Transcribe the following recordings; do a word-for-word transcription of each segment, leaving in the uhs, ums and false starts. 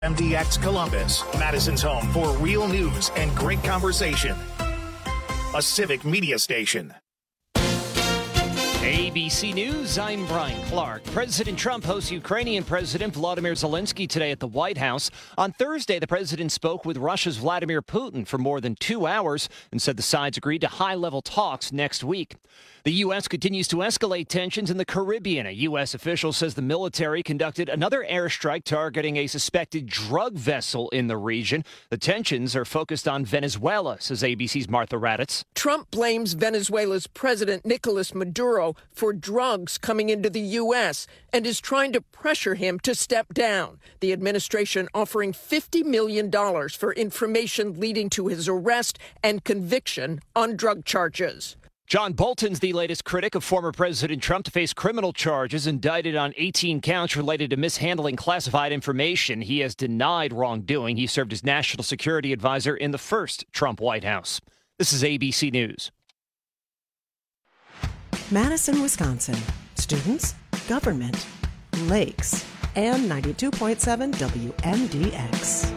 M D X Columbus, Madison's home for real news and great conversation. A civic media station. A B C News, I'm Brian Clark. President Trump hosts Ukrainian President Volodymyr Zelensky today at the White House. On Thursday, the president spoke with Russia's Vladimir Putin for more than two hours and said the sides agreed to high-level talks next week. The U S continues to escalate tensions in the Caribbean. A U S official says the military conducted another airstrike targeting a suspected drug vessel in the region. The tensions are focused on Venezuela, says A B C's Martha Raddatz. Trump blames Venezuela's President Nicolas Maduro for drugs coming into the U S and is trying to pressure him to step down. The administration offering fifty million dollars for information leading to his arrest and conviction on drug charges. John Bolton's the latest critic of former President Trump to face criminal charges, indicted on eighteen counts related to mishandling classified information. He has denied wrongdoing. He served as national security advisor in the first Trump White House. This is A B C News. Madison, Wisconsin. Students, government, lakes, and ninety-two point seven W M D X.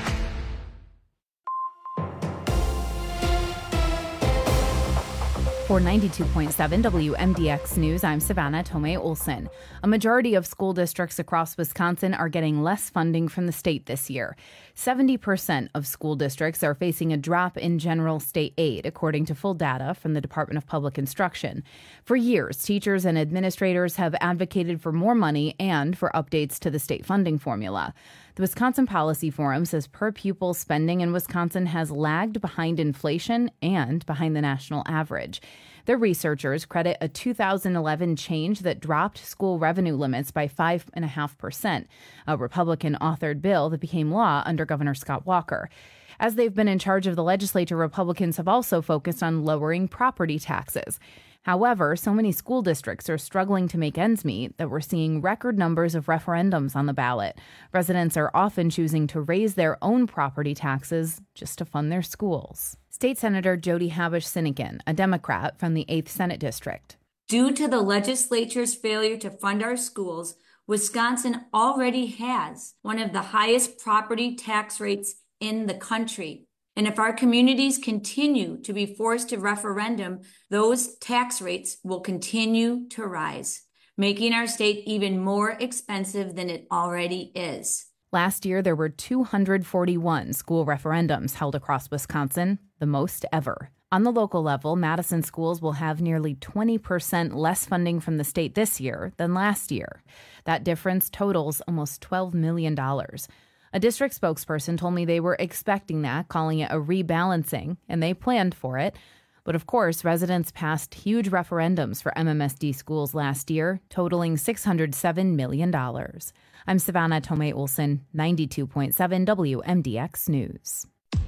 For ninety-two point seven W M D X News, I'm Savannah Tomei Olson. A majority of school districts across Wisconsin are getting less funding from the state this year. seventy percent of school districts are facing a drop in general state aid, according to full data from the Department of Public Instruction. For years, teachers and administrators have advocated for more money and for updates to the state funding formula. The Wisconsin Policy Forum says per-pupil spending in Wisconsin has lagged behind inflation and behind the national average. Their researchers credit a two thousand eleven change that dropped school revenue limits by five point five percent, a Republican-authored bill that became law under Governor Scott Walker. As they've been in charge of the legislature, Republicans have also focused on lowering property taxes. However, so many school districts are struggling to make ends meet that we're seeing record numbers of referendums on the ballot. Residents are often choosing to raise their own property taxes just to fund their schools. State Senator Jody Habush-Sinekin, a Democrat from the eighth Senate District. Due to the legislature's failure to fund our schools, Wisconsin already has one of the highest property tax rates in the country. And if our communities continue to be forced to referendum, those tax rates will continue to rise, making our state even more expensive than it already is. Last year, there were two hundred forty-one school referendums held across Wisconsin, the most ever. On the local level, Madison schools will have nearly twenty percent less funding from the state this year than last year. That difference totals almost twelve million dollars. A district spokesperson told me they were expecting that, calling it a rebalancing, and they planned for it. But of course, residents passed huge referendums for M M S D schools last year, totaling six hundred seven million dollars. I'm Savannah Tomei Olson, ninety-two point seven W M D X News.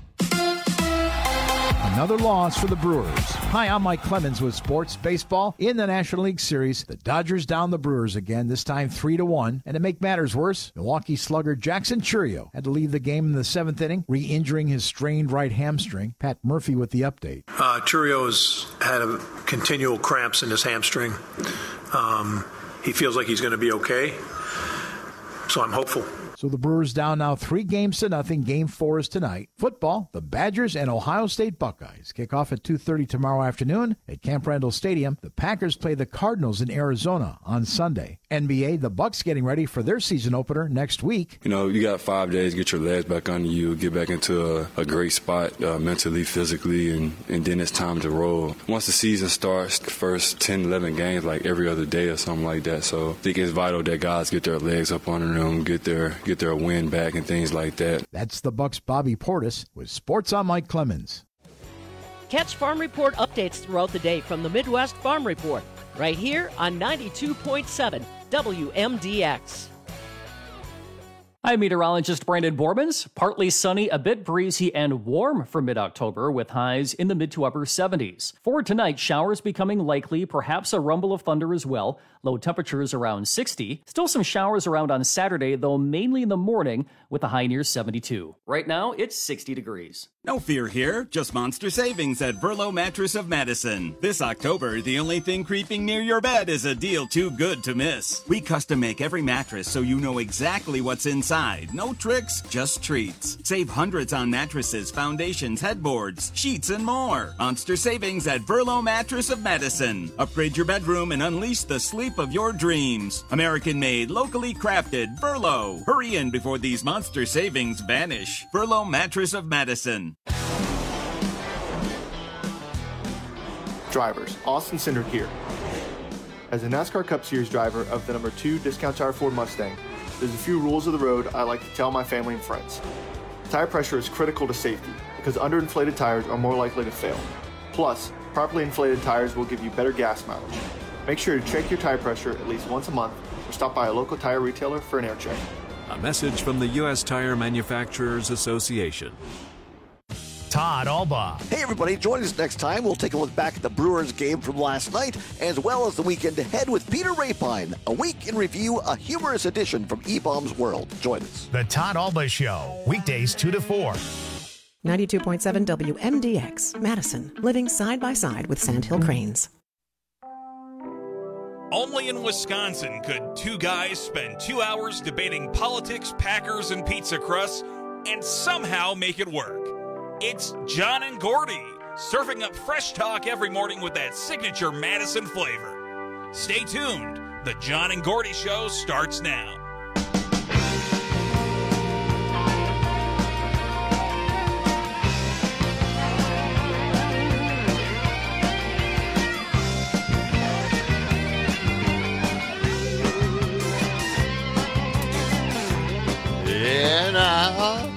Another loss for the Brewers. Hi, I'm Mike Clemens with Sports Baseball. In the National League Series, the Dodgers down the Brewers again, this time three to one. And to make matters worse, Milwaukee slugger Jackson Chourio had to leave the game in the seventh inning, re-injuring his strained right hamstring. Pat Murphy with the update. Uh, Chourio's had a continual cramps in his hamstring. Um, he feels like he's going to be okay, so I'm hopeful. So the Brewers down now three games to nothing. Game four is tonight. Football, the Badgers and Ohio State Buckeyes kick off at two thirty tomorrow afternoon at Camp Randall Stadium. The Packers play the Cardinals in Arizona on Sunday. N B A, the Bucks getting ready for their season opener next week. You know, you got five days, get your legs back under you, get back into a, a great spot uh, mentally, physically, and, and then it's time to roll. Once the season starts, the first ten, eleven games, like every other day or something like that. So I think it's vital that guys get their legs up under them, get their get their win back and things like that. That's the Bucks' Bobby Portis with Sports on Mike Clemens. Catch Farm Report updates throughout the day from the Midwest Farm Report, right here on ninety-two point seven W M D X. I'm meteorologist Brandon Bormans. Partly sunny, a bit breezy, and warm for mid-October with highs in the mid to upper seventies. For tonight, showers becoming likely, perhaps a rumble of thunder as well. Low temperatures around sixty. Still some showers around on Saturday, though mainly in the morning with a high near seventy-two. Right now, it's sixty degrees. No fear here, just monster savings at Verlo Mattress of Madison. This October, the only thing creeping near your bed is a deal too good to miss. We custom make every mattress so you know exactly what's inside. No tricks, just treats. Save hundreds on mattresses, foundations, headboards, sheets, and more. Monster savings at Verlo Mattress of Madison. Upgrade your bedroom and unleash the sleep of your dreams. American-made, locally crafted, Verlo. Hurry in before these monster savings vanish. Verlo Mattress of Madison. Drivers, Austin Cindric here. As a NASCAR Cup Series driver of the number two Discount Tire Ford Mustang, there's a few rules of the road I like to tell my family and friends. Tire pressure is critical to safety because underinflated tires are more likely to fail. Plus, properly inflated tires will give you better gas mileage. Make sure to check your tire pressure at least once a month or stop by a local tire retailer for an air check. A message from the U S Tire Manufacturers Association. Todd Albaugh. Hey, everybody. Join us next time. We'll take a look back at the Brewers game from last night, as well as the weekend ahead with Peter Rapine. A week in review, a humorous edition from E-Bomb's World. Join us. The Todd Albaugh Show, weekdays two to four. ninety-two point seven W M D X, Madison, living side by side with Sandhill Cranes. Only in Wisconsin could two guys spend two hours debating politics, Packers, and pizza crusts and somehow make it work. It's John and Gordy, surfing up fresh talk every morning with that signature Madison flavor. Stay tuned. The John and Gordy Show starts now. Yeah, now.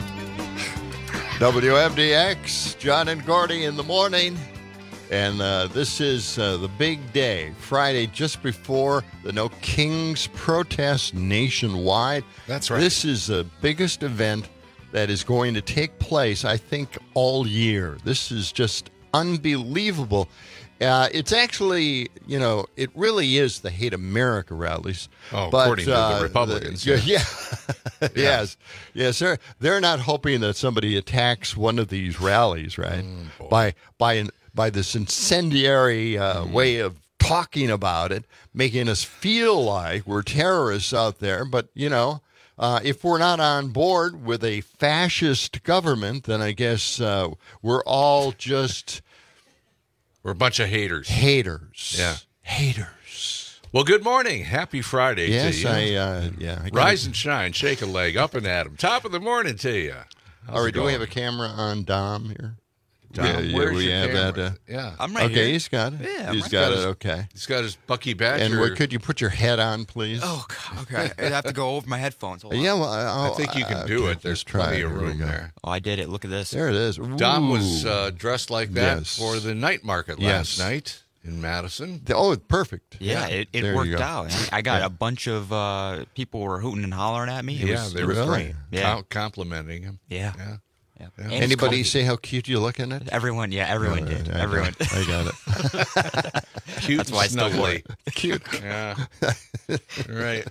W M D X, John and Gordy in the morning. And uh, this is uh, the big day, Friday, just before the No Kings protest nationwide. That's right. This is the biggest event that is going to take place, I think, all year. This is just unbelievable. Uh, it's actually, you know, it really is the Hate America rallies. Oh, but, according to uh, the Republicans. The, yeah. yeah. yes. Yes, they're, they're not hoping that somebody attacks one of these rallies, right? Mm, by by an, by this incendiary uh, mm. way of talking about it, making us feel like we're terrorists out there. But, you know, uh, if we're not on board with a fascist government, then I guess uh, we're all just... We're a bunch of haters. Haters. Yeah. Haters. Well, good morning. Happy Friday yes, to you. I, uh, yeah, I Rise and shine. Shake a leg. Up and at 'em. Top of the morning to you. How's All right, do we have a camera on Dom here? Dom, yeah, yeah, where's we your have camera? that. Uh, yeah. I'm right okay, here. he's got it. Yeah, he's right. got his, it, okay. He's got his Bucky Badger. And where, could you put your head on, please? Oh, okay. I have to go over my headphones. Hold on. Yeah, well, I, I think you can do okay, it. There's try plenty it. of Here we room go. there. Oh, I did it. Look at this. There it is. Dom Ooh. was uh, dressed like that Yes. for the night market Yes. last night in Madison. Oh, perfect. Yeah, it, it There you worked go. out. I got Yeah. a bunch of uh, people were hooting and hollering at me. It yeah, was, they it were was really? great. Yeah. Com- complimenting him. Yeah. Yeah. Yeah. Yeah. And it's Anybody cold. say how cute you look in it? Everyone, yeah, everyone All did. right, I Everyone. got it. I got it. Cute That's why I and still wore snuggly. it. Cute. Yeah. Right.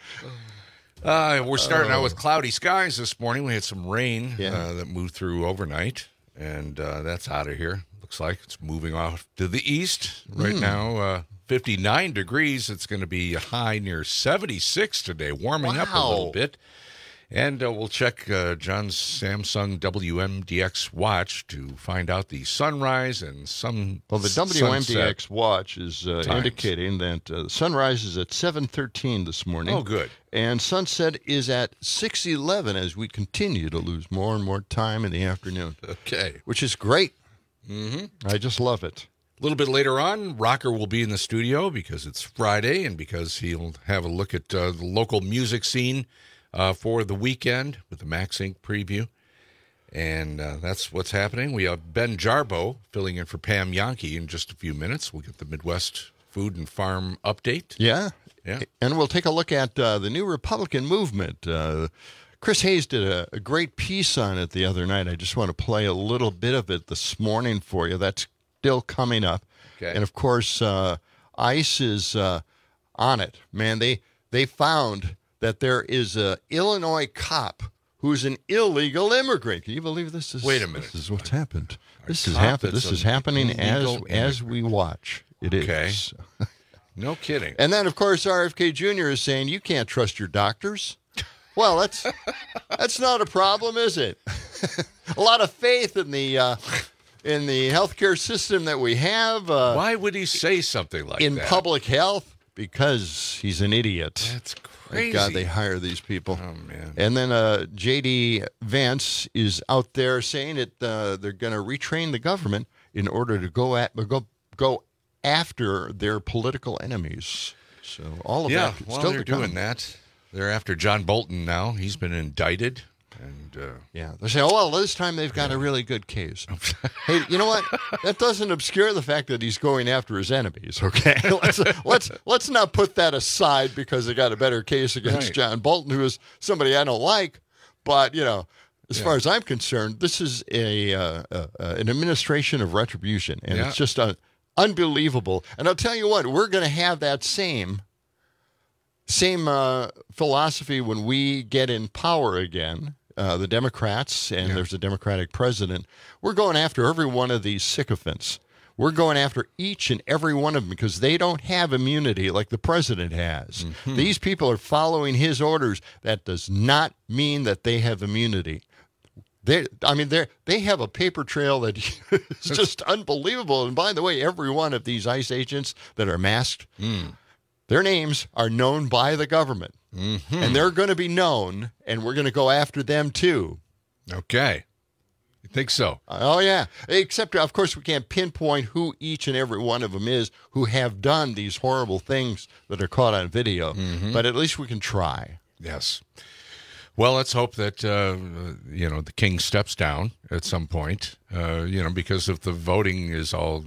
Uh, we're starting out with cloudy skies this morning. We had some rain Yeah. uh, that moved through overnight, and uh, that's out of here. Looks like it's moving off to the east right Mm. now. Uh, fifty-nine degrees. It's going to be a high near seventy-six today, warming up a little Wow. bit. And uh, we'll check uh, John's Samsung W M D X watch to find out the sunrise and some Well, the W M D X sunset. watch is uh, times. indicating that uh, sunrise is at seven thirteen this morning. Oh, good. And sunset is at six eleven as we continue to lose more and more time in the afternoon. Okay. Which is great. Mm-hmm. I just love it. A little bit later on, Rocker will be in the studio because it's Friday and because he'll have a look at uh, the local music scene uh, for the weekend with the Max Incorporated preview. And uh, that's what's happening. We have Ben Jarbo filling in for Pam Yankee in just a few minutes. We'll get the Midwest Food and Farm update. Yeah. Yeah. And we'll take a look at uh, the new Republican movement. Uh, Chris Hayes did a, a great piece on it the other night. I just want to play a little bit of it this morning for you. That's still coming up. Okay. And, of course, uh, ICE is uh, on it. Man, they they found that there is a Illinois cop who's an illegal immigrant. Can you believe this? Is, Wait a minute. This is what's happened. A This is cop happening. that's This is an happening as illegal as we watch. It is. Okay. No kidding. And then, of course, R F K Junior is saying you can't trust your doctors. Well, that's that's not a problem, is it? A lot of faith in the uh, in the healthcare system that we have. Uh, Why would he say something like in that? In public health, because he's an idiot. That's crazy. Thank God they hire these people. Oh man! And then uh, J D Vance is out there saying that uh, they're going to retrain the government in order to go at go go after their political enemies. So all of yeah, that well, still they're to come. doing that. They're after John Bolton now. He's been indicted. And uh, yeah, they're saying, oh, well, this time they've got yeah. a really good case. Hey, you know what? That doesn't obscure the fact that he's going after his enemies, okay? let's, let's let's not put that aside because they got a better case against right. John Bolton, who is somebody I don't like. But, you know, as yeah. far as I'm concerned, this is a uh, uh, an administration of retribution, and yeah. it's just uh, unbelievable. And I'll tell you what, we're going to have that same same uh, philosophy when we get in power again. Uh, the Democrats, and yeah. there's a Democratic president, we're going after every one of these sycophants. We're going after each and every one of them because they don't have immunity like the president has. Mm-hmm. These people are following his orders. That does not mean that they have immunity. They, I mean, they they have a paper trail that is just unbelievable. And by the way, every one of these ICE agents that are masked, mm. their names are known by the government. Mm-hmm. And they're going to be known, and we're going to go after them, too. Okay. You think so? Oh, yeah. Except, of course, we can't pinpoint who each and every one of them is who have done these horrible things that are caught on video. Mm-hmm. But at least we can try. Yes. Well, let's hope that, uh, you know, the king steps down at some point, uh, you know, because if the voting is all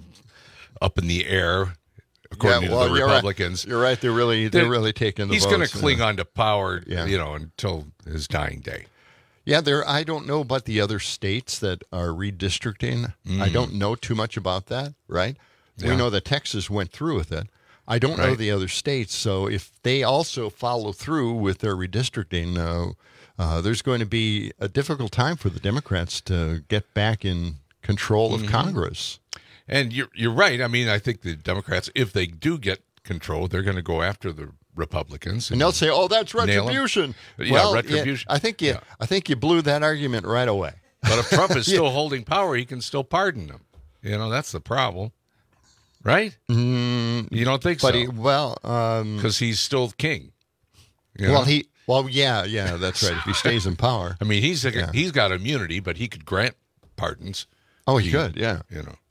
up in the air, according yeah, well, to the you're Republicans. Right. You're right. They're really they're, they're really taking the he's votes. He's going to cling uh, on to power, yeah. you know, until his dying day. Yeah, there. I don't know about the other states that are redistricting. Mm. I don't know too much about that, right? Yeah. We know that Texas went through with it. I don't right. know the other states. So if they also follow through with their redistricting, uh, uh, there's going to be a difficult time for the Democrats to get back in control of mm-hmm. Congress. And you're you're right. I mean, I think the Democrats, if they do get control, they're going to go after the Republicans, and, and they'll say, "Oh, that's retribution." Yeah, well, retribution. Yeah, I think you, yeah. I think you blew that argument right away. But if Trump is still yeah. holding power, he can still pardon them. You know, that's the problem, right? Mm, you don't think but so? He, well, because um, he's still king. You know? Well, he. Well, yeah, yeah, that's right. If he stays in power, I mean, he's a, yeah. he's got immunity, but he could grant pardons. Oh, he, he could, yeah. You know.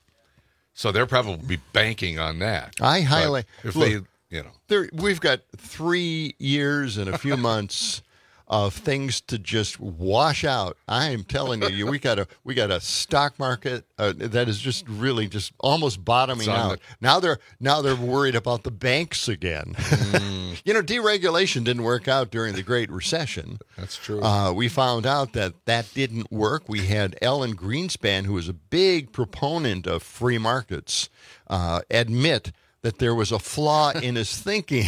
So they're probably banking on that. I highly if look, they, you know, there, we've got three years and a few months of things to just wash out. I am telling you, we got a we got a stock market uh, that is just really just almost bottoming out. The, now they're now they're worried about the banks again. Mm. You know, deregulation didn't work out during the Great Recession. That's true. Uh, we found out that that didn't work. We had Ellen Greenspan, who was a big proponent of free markets, uh, admit that there was a flaw in his thinking.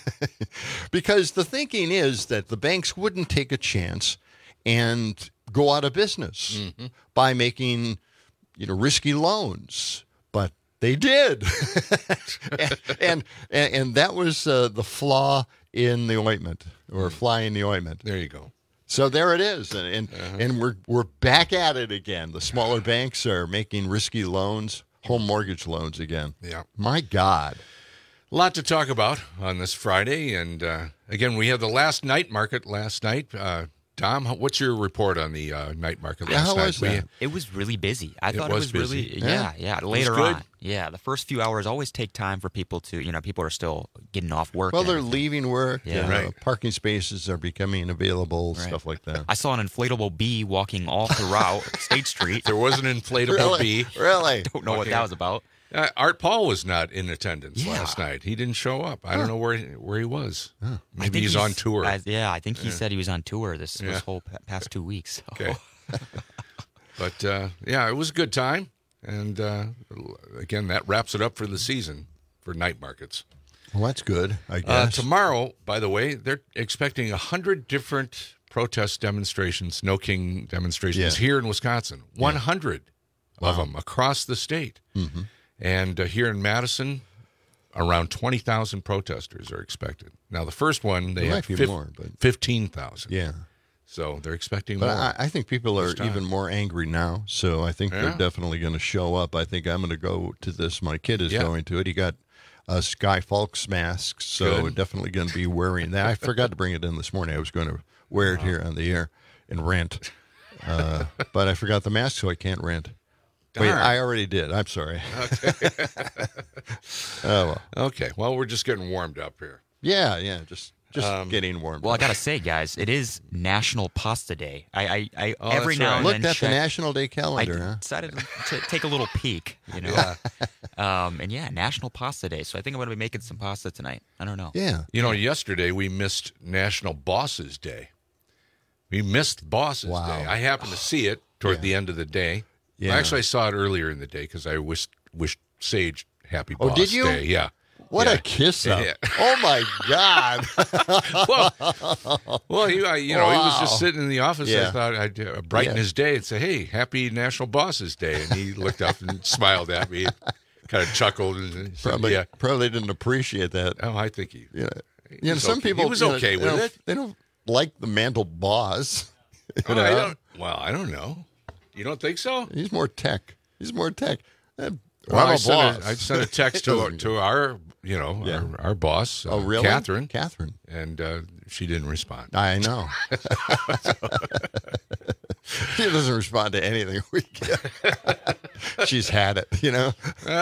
Because the thinking is that the banks wouldn't take a chance and go out of business mm-hmm. by making, you know, risky loans. But they did. and, and, and that was uh, the flaw in the ointment, or fly in the ointment. There you go. So there it is, and and, uh-huh. and we're we're back at it again. The smaller banks are making risky loans. Home mortgage loans again. Yeah. My God. A lot to talk about on this Friday. And uh, again, we had the last night market last night. Uh, Tom, what's your report on the uh, night market yeah, last how night? Was that? It was really busy. I it thought was it was busy. really, yeah, yeah. yeah. Later good. on. Yeah, the first few hours always take time for people to, you know, people are still getting off work. Well, they're leaving work. Yeah. Uh, right. Parking spaces are becoming available, right. stuff like that. I saw an inflatable bee walking all throughout State Street. There was an inflatable really? bee. Really? Don't know okay. what that was about. Uh, Art Paul was not in attendance yeah. last night. He didn't show up. I huh. don't know where where he was. Huh. Maybe he's, he's on tour. I, yeah, I think he yeah. said he was on tour this, yeah. this whole past two weeks. So. Okay. But, uh, yeah, it was a good time. And, uh, again, that wraps it up for the season for night markets. Well, that's good, I guess. Uh, tomorrow, by the way, they're expecting one hundred different protest demonstrations, No King demonstrations Yeah. here in Wisconsin. one hundred Wow. of them across the state. Mm-hmm. And uh, here in Madison, around twenty thousand protesters are expected. Now, the first one, they There had might be fif- more, but- fifteen thousand. Yeah. So they're expecting But more. I, I think people are this time. even more angry now, so I think Yeah. they're definitely going to show up. I think I'm going to go to this. My kid is Yeah. going to it. He got a Sky Falks mask, so Good. definitely going to be wearing that. I forgot to bring it in this morning. I was going to wear it here on the air and rant, uh, but I forgot the mask, so I can't rant. Wait, Darn. I already did. I'm sorry. Okay. Oh, well. Okay. Well, we're just getting warmed up here. Yeah, yeah, just just Um, getting warm. Well, I gotta say, guys, it is National Pasta Day. I, I, I Oh, every that's now right. and Looked then at the check- National Day calendar, I huh? decided to take a little peek, you know. Yeah. Um, and yeah, National Pasta Day. So I think I'm gonna be making some pasta tonight. I don't know. Yeah. You know, yesterday we missed National Bosses Day. We missed Bosses Wow. Day. I happened to see it toward Yeah. the end of the day. Yeah. Actually, I saw it earlier in the day because I wished, wished Sage happy Oh, Boss did you? Day. Yeah. What Yeah. a kiss up. Yeah. Oh, my God. well, well, he, I, you know, he was just Wow. sitting in the office. Yeah. I thought I'd uh, brighten Yeah. his day and say, "Hey, happy National Bosses Day," and he looked up and smiled at me, kind of chuckled, and said, Probably, "Yeah." probably didn't appreciate that. Oh, I think he. You know, he you know was some okay. people He was you know, okay they with don't- it. They don't like the Mantle boss. You Oh, know? I don't, well, I don't know. You don't think so? He's more tech. He's more tech. Uh, Well, I'm I a sent, boss. a, I sent a text to to our, you know, Yeah. our, our boss, uh, Oh, really? Catherine, Catherine. and uh, she didn't respond. I know. She doesn't respond to anything we get. She's had it, you know.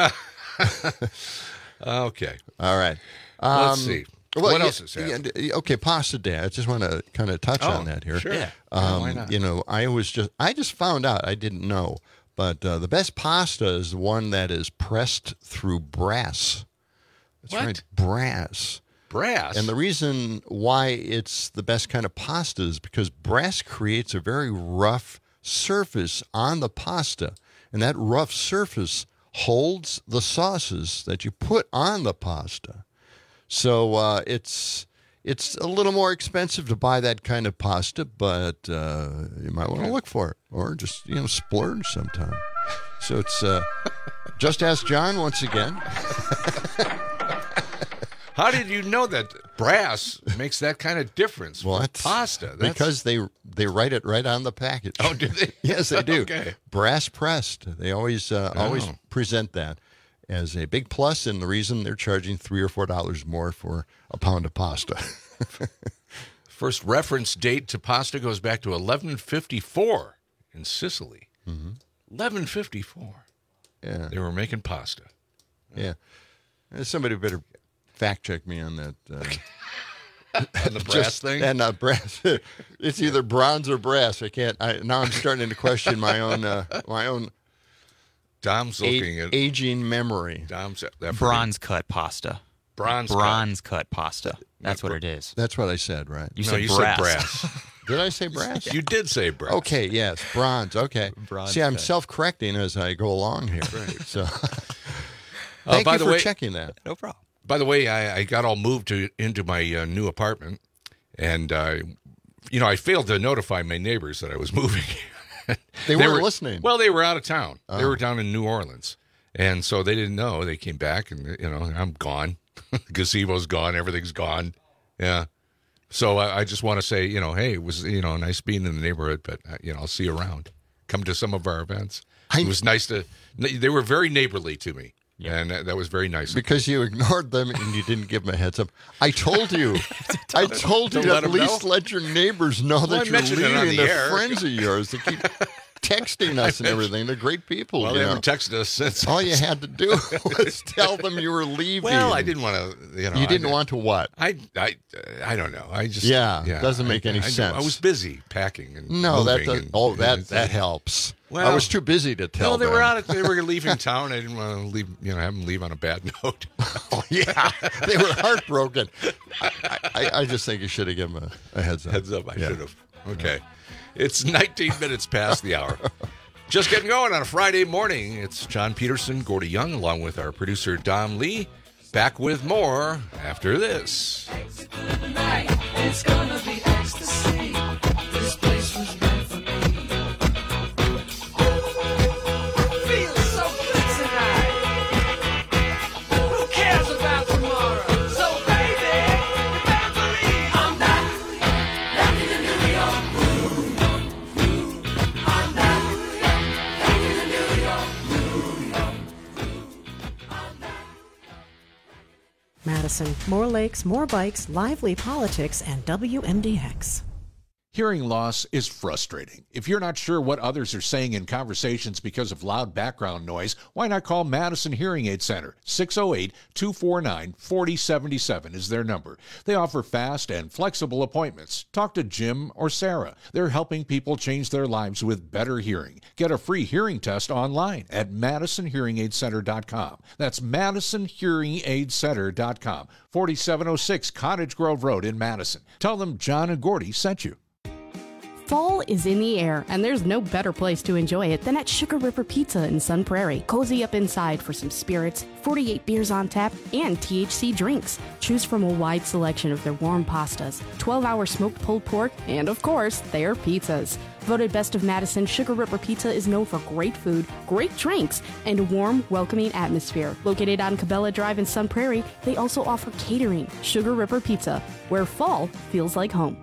Okay. All right. Let's Um, see. well, What yeah, else is happening? yeah, okay, pasta day. I just want to kind of touch Oh, on that here. sure. Yeah. Um, Yeah, why not? You know, I was just I just found out. I didn't know, but uh, the best pasta is the one that is pressed through brass. That's What? right, brass. Brass. And the reason why it's the best kind of pasta is because brass creates a very rough surface on the pasta, and that rough surface holds the sauces that you put on the pasta. So uh, it's it's a little more expensive to buy that kind of pasta, but uh, you might want to look for it, or just you know splurge sometime. So it's uh, Just Ask John once again. How did you know that brass makes that kind of difference for What? pasta? That's- Because they they write it right on the package. Oh, do they? Yes, they do. Okay. Brass pressed. They always uh, always Oh. present that as a big plus, and the reason they're charging three or four dollars more for a pound of pasta. First reference date to pasta goes back to eleven fifty-four in Sicily. Mm-hmm. eleven fifty-four. Yeah, They were making pasta. yeah. Uh, Somebody better fact check me on that. Uh, And the brass just- thing? And uh, brass. It's either bronze or brass. I can't. I, now I'm starting to question my own uh, my own Dom's looking a- at aging memory. Dom's that Bronze cut pasta. Bronze cut. Bronze cut pasta. That's what it is. That's what I said, right? You No, said you brass. said brass. Did I say brass? You did say brass. Okay, yes, bronze. Okay. Bronze See, I'm cut. self-correcting as I go along here. So, Uh, thank by you the for way- checking that. No problem. By the way, I, I got all moved to into my uh, new apartment, and uh, you know I failed to notify my neighbors that I was moving. They weren't listening. Well, they were out of town. They Oh. were down in New Orleans, and so they didn't know. They came back, and you know I'm gone. Gazebo's gone. Everything's gone. Yeah. So I, I just want to say, you know, hey, it was you know nice being in the neighborhood, but uh, you know I'll see you around. Come to some of our events. It was nice to. They were very neighborly to me. And that, that was very nice. Because you ignored them and you didn't give them a heads up. I told you. I told you To to let at 'em least know? let your neighbors know Well, I that you're mentioned it on leaving. the They're air. friends of yours. They keep texting us and everything. They're great people. Well, you they know. haven't texted us since. All you had to do was tell them you were leaving. Well, I didn't want to. You know, You didn't I, want to what? I, I, I don't know. I just. Yeah, doesn't make I, any I, sense. I was busy packing and No, that moving does, and- oh that and- that helps. Well, I was too busy to tell No, they them. were out. Of, they were leaving town. I didn't want to leave. You know, have them leave on a bad note. Oh, yeah, they were heartbroken. I, I, I just think you should have given them a, a heads up. Heads up. I Yeah. should have. Okay, it's nineteen minutes past the hour. Just getting going on a Friday morning. It's John Peterson, Gordy Young, along with our producer Dom Lee. Back with more after this. It's gonna be ecstasy. Madison. More lakes, more bikes, lively politics, and W M D X. Hearing loss is frustrating. If you're not sure what others are saying in conversations because of loud background noise, why not call Madison Hearing Aid Center? six oh eight, two four nine, four oh seven seven is their number. They offer fast and flexible appointments. Talk to Jim or Sarah. They're helping people change their lives with better hearing. Get a free hearing test online at madison hearing aid center dot com. That's madison hearing aid center dot com. forty-seven oh six Cottage Grove Road in Madison. Tell them John and Gordy sent you. Fall is in the air, and there's no better place to enjoy it than at Sugar River Pizza in Sun Prairie. Cozy up inside for some spirits, forty-eight beers on tap, and T H C drinks. Choose from a wide selection of their warm pastas, twelve-hour smoked pulled pork, and of course, their pizzas. Voted Best of Madison, Sugar River Pizza is known for great food, great drinks, and a warm, welcoming atmosphere. Located on Cabela Drive in Sun Prairie, they also offer catering. Sugar River Pizza, where fall feels like home.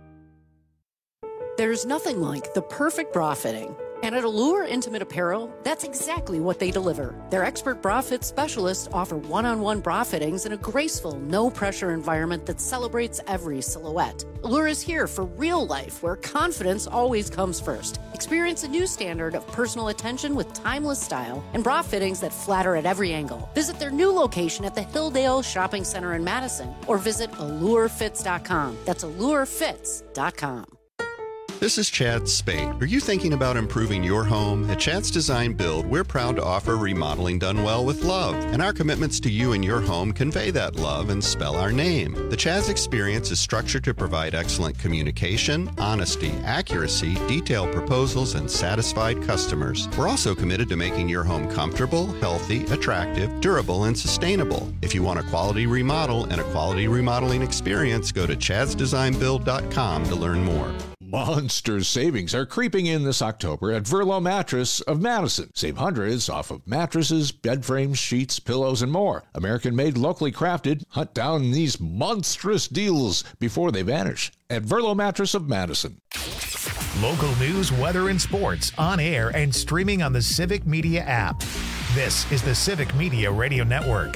There's nothing like the perfect bra fitting. And at Allure Intimate Apparel, that's exactly what they deliver. Their expert bra fit specialists offer one-on-one bra fittings in a graceful, no-pressure environment that celebrates every silhouette. Allure is here for real life, where confidence always comes first. Experience a new standard of personal attention with timeless style and bra fittings that flatter at every angle. Visit their new location at the Hilldale Shopping Center in Madison, or visit allure fits dot com. That's allure fits dot com. This is Chad Spade. Are you thinking about improving your home? At Chad's Design Build, we're proud to offer remodeling done well with love. And our commitments to you and your home convey that love and spell our name. The Chad's experience is structured to provide excellent communication, honesty, accuracy, detailed proposals, and satisfied customers. We're also committed to making your home comfortable, healthy, attractive, durable, and sustainable. If you want a quality remodel and a quality remodeling experience, go to chads design build dot com to learn more. Monster savings are creeping in this October at Verlo Mattress of Madison. Save hundreds off of mattresses, bed frames, sheets, pillows, and more. American-made, locally crafted. Hunt down these monstrous deals before they vanish at Verlo Mattress of Madison. Local news, weather, and sports on air and streaming on the Civic Media app. This is the Civic Media Radio Network.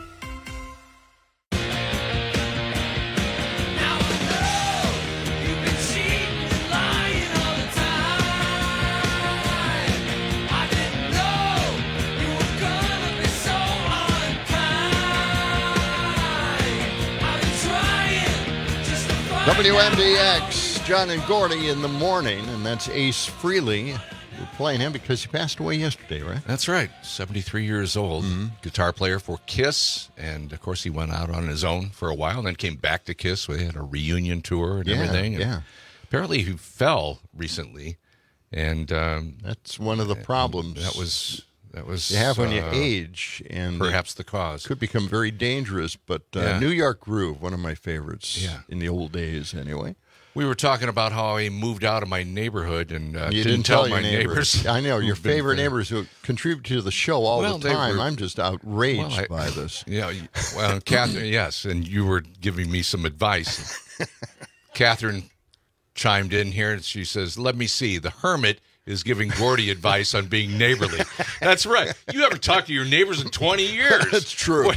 W M D X, John and Gordy in the morning, and that's Ace Frehley. We're playing him because he passed away yesterday, right? That's right, seventy-three years old, mm-hmm. Guitar player for Kiss, and of course he went out on his own for a while, and then came back to Kiss. We had a reunion tour and yeah, everything. And yeah. Apparently he fell recently, and um, that's one of the problems. That was... That was you have when you uh, age, and perhaps the cause could become very dangerous. But uh, yeah. New York Groove, one of my favorites, yeah. in the old days, anyway. We were talking about how I moved out of my neighborhood and uh, you didn't, didn't tell, tell my neighbors. neighbors. I know your favorite neighbors who contribute to the show all well, the time. Were, I'm just outraged well, I, by this. Yeah, well, Catherine, yes, and you were giving me some advice. Catherine chimed in here and she says, "Let me see. The hermit is giving Gordy advice on being neighborly." That's right. You haven't talked to your neighbors in twenty years. That's true.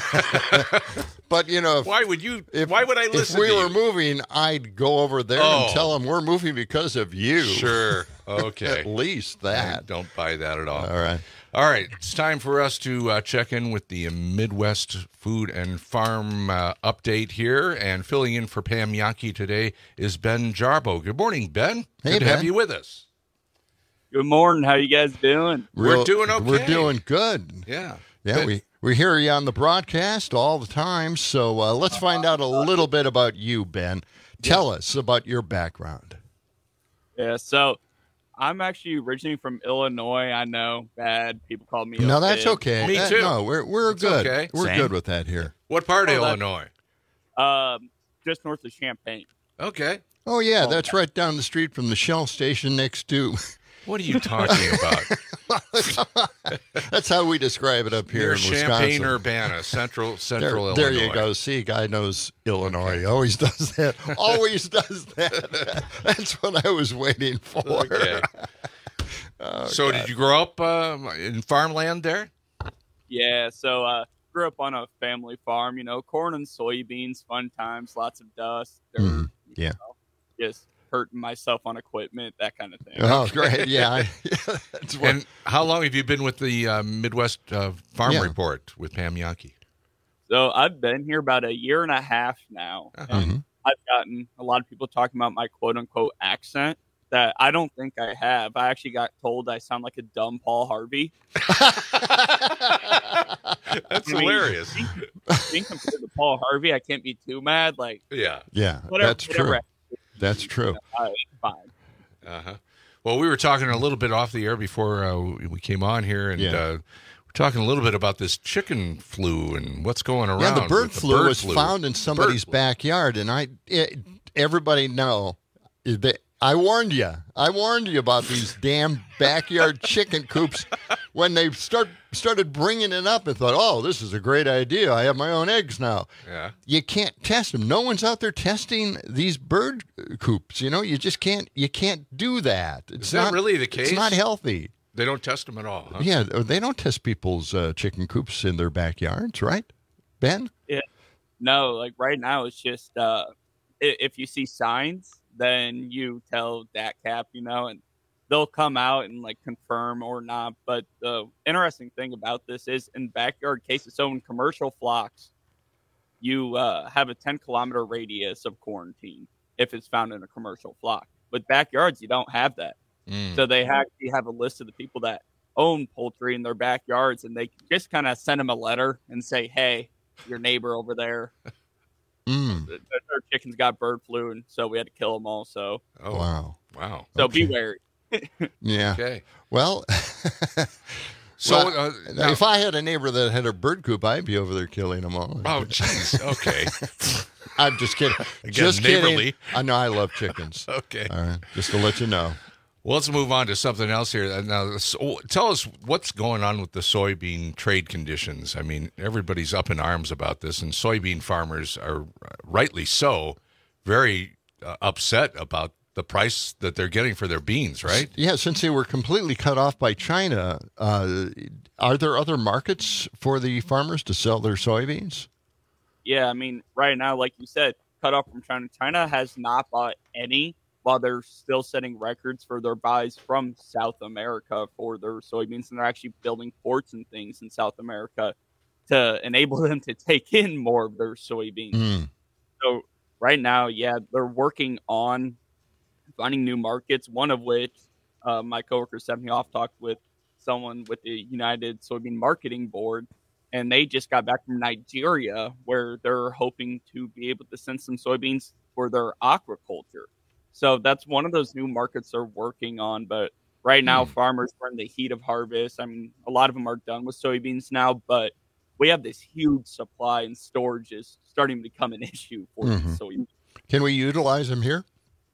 But, you know, if, why would you? If, why would I listen If we to were you? moving, I'd go over there oh. and tell them we're moving because of you. Sure. Okay. At least that. I don't buy that at all. All right. All right. It's time for us to uh, check in with the Midwest Food and Farm uh, update here. And filling in for Pam Yankee today is Ben Jarbo. Good morning, Ben. Hey, Good to Ben. have you with us. Good morning. How you guys doing? We're doing okay. We're doing good. Yeah. Yeah, Ben. we, we hear you on the broadcast all the time. So uh, let's find out a little bit about you, Ben. Tell yeah. us about your background. Yeah, so I'm actually originally from Illinois. I know, bad. People call me a No, that's pig. okay. Me That- too. No, we're we're It's good. okay. We're Same. good with that here. What part of Oh, that- Illinois? Um, just north of Champaign. Okay. Oh, yeah, Oh, that's right down the street from the Shell station next to. What are you talking about? That's how we describe it up here Near in Champaign, Wisconsin. Urbana, central central there, Illinois. there you go. See, guy knows Illinois. Always does that. Always does that. That's what I was waiting for. Okay. Oh, so God. did you grow up uh, in farmland there? Yeah, so uh, grew up on a family farm, you know, corn and soybeans, fun times, lots of dust, dirt, Mm, yeah. know, just hurting myself on equipment, that kind of thing. Oh, great. Yeah. I, that's what, And how long have you been with the uh, Midwest uh, Farm Yeah. Report with Pam Yankee? So I've been here about a year and a half now. Uh-huh. And Mhm. I've gotten a lot of people talking about my quote unquote accent that I don't think I have. I actually got told I sound like a dumb Paul Harvey. That's I mean, hilarious. Being, being compared to Paul Harvey, I can't be too mad. Like, Yeah. yeah, whatever, that's whatever true. I- That's true. uh, fine. Uh-huh. Well, we were talking a little bit off the air before uh, we came on here, and Yeah. uh, we're talking a little bit about this chicken flu and what's going around. Yeah, the bird with the flu bird was flu. found in somebody's Bird flu. backyard, and I, it, everybody know that I warned you. I warned you about these damn backyard chicken coops when they start started bringing it up and thought, oh, this is a great idea. I have my own eggs now. Yeah. You can't test them. No one's out there testing these bird coops. You know, you just can't. You can't do that. It's Is that not, really the case? It's not healthy. They don't test them at all. Huh? Yeah, they don't test people's uh, chicken coops in their backyards, right, Ben? Yeah. No, like right now, it's just uh, i- if you see signs, then you tell D A C C A P, you know, and they'll come out and like confirm or not. But the interesting thing about this is in backyard cases, so in commercial flocks, you uh, have a ten kilometer radius of quarantine if it's found in a commercial flock. With backyards, you don't have that. Mm. So they actually have a list of the people that own poultry in their backyards, and they just kind of send them a letter and say, hey, your neighbor over there, Mm. their, their chickens got bird flu, and so we had to kill them all. So, Oh, Wow. wow. so Okay. be wary. Yeah. Okay. Well, So, well, uh, now- if I had a neighbor that had a bird coop, I'd be over there killing them all. Oh, jeez. Okay. I'm just kidding. Again, just neighborly. kidding. I know I love chickens. Okay. All right. Just to let you know. Well, let's move on to something else here. Uh, Now, so, tell us what's going on with the soybean trade conditions. I mean, everybody's up in arms about this, and soybean farmers are, uh, rightly so, very uh, upset about the price that they're getting for their beans, right? Yeah, since they were completely cut off by China, uh, are there other markets for the farmers to sell their soybeans? Yeah, I mean, right now, like you said, cut off from China. China has not bought any, while they're still setting records for their buys from South America for their soybeans, and they're actually building ports and things in South America to enable them to take in more of their soybeans. Mm. So right now, yeah, they're working on finding new markets, one of which uh, my coworker Stephanie Hoff talked with someone with the United Soybean Marketing Board, and they just got back from Nigeria, where they're hoping to be able to send some soybeans for their aquaculture. So that's one of those new markets they're working on. But right now, Hmm. farmers are in the heat of harvest. I mean, a lot of them are done with soybeans now, but we have this huge supply, and storage is starting to become an issue for Mhm. these soybeans. Can we utilize them here?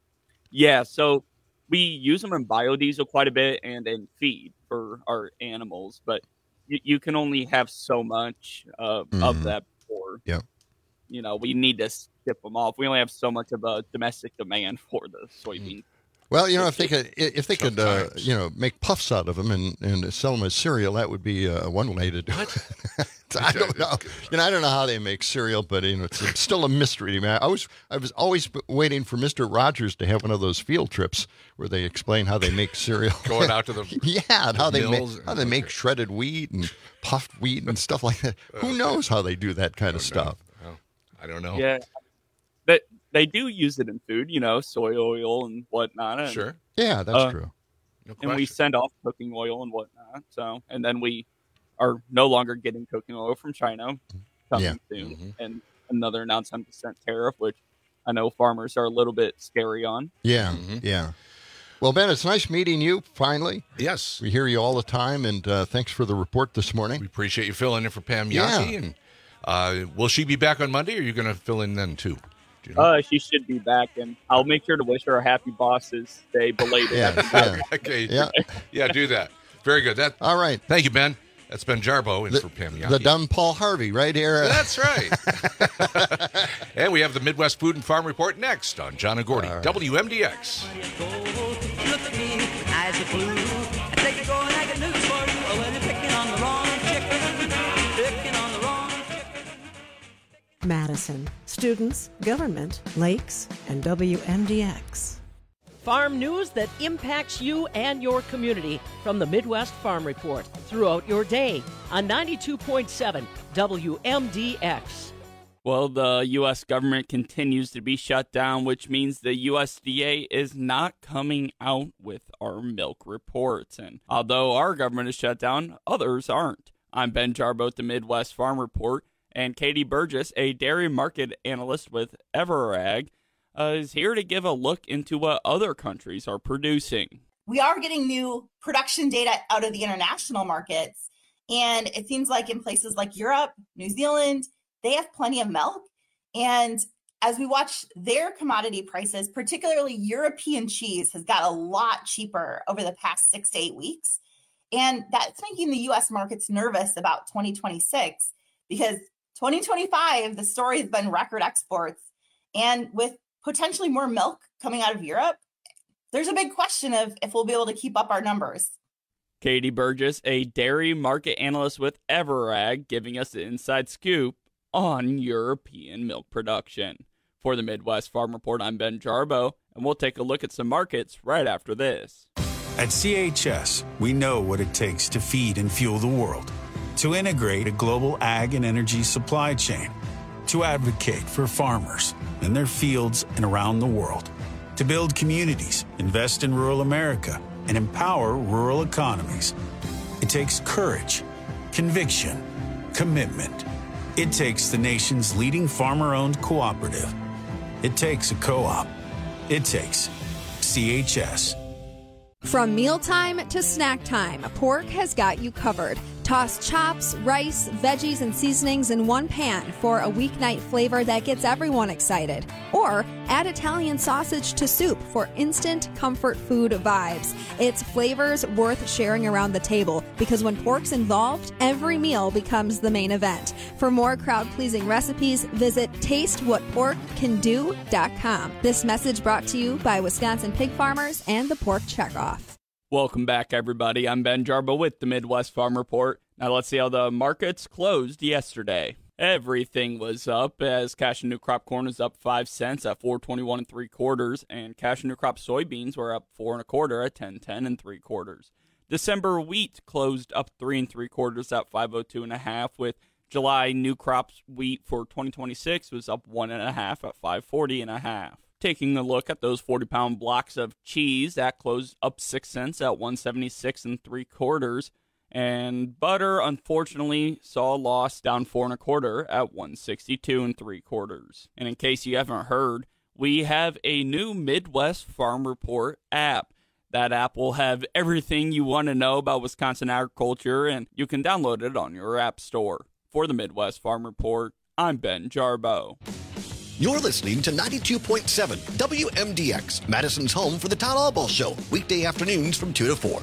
Yeah, so we use them in biodiesel quite a bit and in feed for our animals, but you, you can only have so much uh, Mhm. of that before. Yep. You know, we need to skip them off. We only have so much of a domestic demand for the soybean. Well, you know, if they could, if they could, uh, Sometimes. you know, make puffs out of them and, and sell them as cereal, that would be uh, one way to do it. I don't know. You know, I don't know how they make cereal, but you know, it's still a mystery to me. I was, I was always waiting for Mister Rogers to have one of those field trips where they explain how they make cereal. Going out to the yeah, and how they make mills how they make shredded wheat and puffed wheat and stuff like that. Who knows how they do that kind of stuff? Well, I don't know. Yeah, but they do use it in food. You know, soy oil and whatnot. And, Sure. Yeah, that's Uh, true. No and we question. send off cooking oil and whatnot. So, and then we are no longer getting cooking oil from China coming Yeah. soon, Mhm. and another announced ten percent tariff, which I know farmers are a little bit scary on. Yeah, Mhm. yeah. Well, Ben, it's nice meeting you finally. Yes. We hear you all the time, and uh, thanks for the report this morning. We appreciate you filling in for Pam Yeah. Yankee. And uh, will she be back on Monday, or are you going to fill in then too? Do you know? Uh, she should be back, and I'll make sure to wish her a happy Bosses Day belated. Yeah, Happy yeah. okay. Yeah. Yeah, do that. Very good. That. All right. Thank you, Ben. That's Ben Jarbo in The, for Pam Yankee. the dumb Paul Harvey right here. That's right. And we have the Midwest Food and Farm Report next on John and Gordy, All right. W M D X. Look at me, eyes are blue. I take it going, I got news for you. Well, you're picking on the wrong chicken. Picking on the wrong Madison. Students, government, lakes, and W M D X. Farm news that impacts you and your community from the Midwest Farm Report throughout your day on ninety-two point seven W M D X. Well, the U S government continues to be shut down, which means the U S D A is not coming out with our milk reports. And although our government is shut down, others aren't. I'm Ben Jarbo at the Midwest Farm Report, and Katie Burgess, a dairy market analyst with Everag, uh, is here to give a look into what other countries are producing. We are getting new production data out of the international markets, and it seems like in places like Europe, New Zealand, they have plenty of milk. And as we watch their commodity prices, particularly European cheese has got a lot cheaper over the past six to eight weeks. And that's making the U S markets nervous about twenty twenty-six, because twenty twenty-five, the story has been record exports. And with potentially more milk coming out of Europe, there's a big question of if we'll be able to keep up our numbers. Katie Burgess, a dairy market analyst with Everag, giving us the inside scoop on European milk production. For the Midwest Farm Report, I'm Ben Jarbo, and we'll take a look at some markets right after this. At C H S, we know what it takes to feed and fuel the world, to integrate a global ag and energy supply chain, to advocate for farmers in their fields and around the world, to build communities, invest in rural America, and empower rural economies. It takes courage, conviction, commitment. It takes the nation's leading farmer-owned cooperative. It takes a co-op. It takes C H S. From mealtime to snack time, Pork has got you covered. Toss chops, rice, veggies, and seasonings in one pan for a weeknight flavor that gets everyone excited. Or add Italian sausage to soup for instant comfort food vibes. It's flavors worth sharing around the table, because when pork's involved, every meal becomes the main event. For more crowd-pleasing recipes, visit taste what pork can do dot com. This message brought to you by Wisconsin pig farmers and the Pork Checkoff. Welcome back, everybody. I'm Ben Jarbo with the Midwest Farm Report. Now let's see how the markets closed yesterday. Everything was up, as cash and new crop corn was up five cents at four twenty-one and three quarters, and cash and new crop soybeans were up four and a quarter at ten ten and three quarters. December wheat closed up three and three quarters at five oh two and a half, with July new crops wheat for twenty twenty-six was up one and a half at five forty and a half. Taking a look at those forty-pound blocks of cheese, that closed up six cents at one seventy-six and three quarters. And butter, unfortunately, saw a loss down four and a quarter at one sixty-two and three quarters. And in case you haven't heard, we have a new Midwest Farm Report app. That app will have everything you want to know about Wisconsin agriculture, and you can download it on your app store. For the Midwest Farm Report, I'm Ben Jarbo. You're listening to ninety-two point seven W M D X, Madison's home for the Town Hall Show, weekday afternoons from two to four.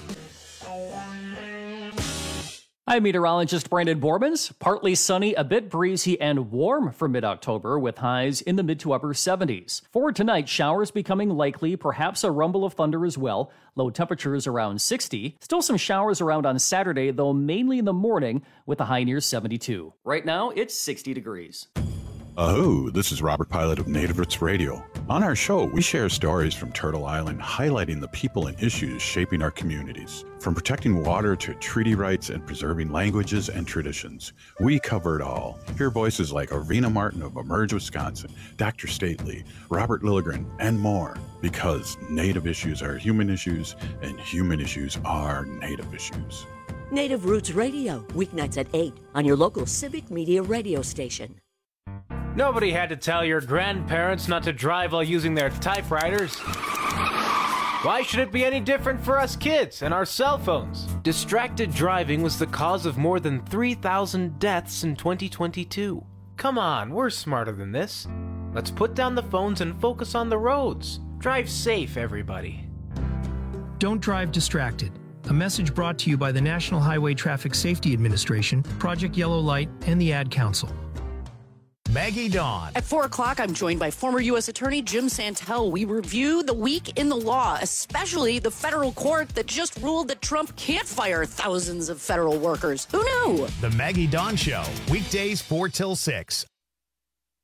I'm meteorologist Brandon Bormans. Partly sunny, a bit breezy, and warm for mid-October with highs in the mid to upper seventies. For tonight, showers becoming likely, perhaps a rumble of thunder as well. Low temperatures around sixty. Still some showers around on Saturday, though mainly in the morning with a high near seventy-two. Right now, it's sixty degrees. Oh, this is Robert Pilot of Native Roots Radio. On our show, we share stories from Turtle Island highlighting the people and issues shaping our communities. From protecting water to treaty rights and preserving languages and traditions, we cover it all. Hear voices like Arvina Martin of Emerge Wisconsin, Doctor Stately, Robert Lilligren, and more. Because Native issues are human issues, and human issues are Native issues. Native Roots Radio, weeknights at eight on your local Civic Media radio station. Nobody had to tell your grandparents not to drive while using their typewriters. Why should it be any different for us kids and our cell phones? Distracted driving was the cause of more than three thousand deaths in twenty twenty-two. Come on, we're smarter than this. Let's put down the phones and focus on the roads. Drive safe, everybody. Don't drive distracted. A message brought to you by the National Highway Traffic Safety Administration, Project Yellow Light, and the Ad Council. Maggie Dawn. At four o'clock, I'm joined by former U S Attorney Jim Santel. We review the week in the law, especially the federal court that just ruled that Trump can't fire thousands of federal workers. Who knew? The Maggie Dawn Show, weekdays four till six.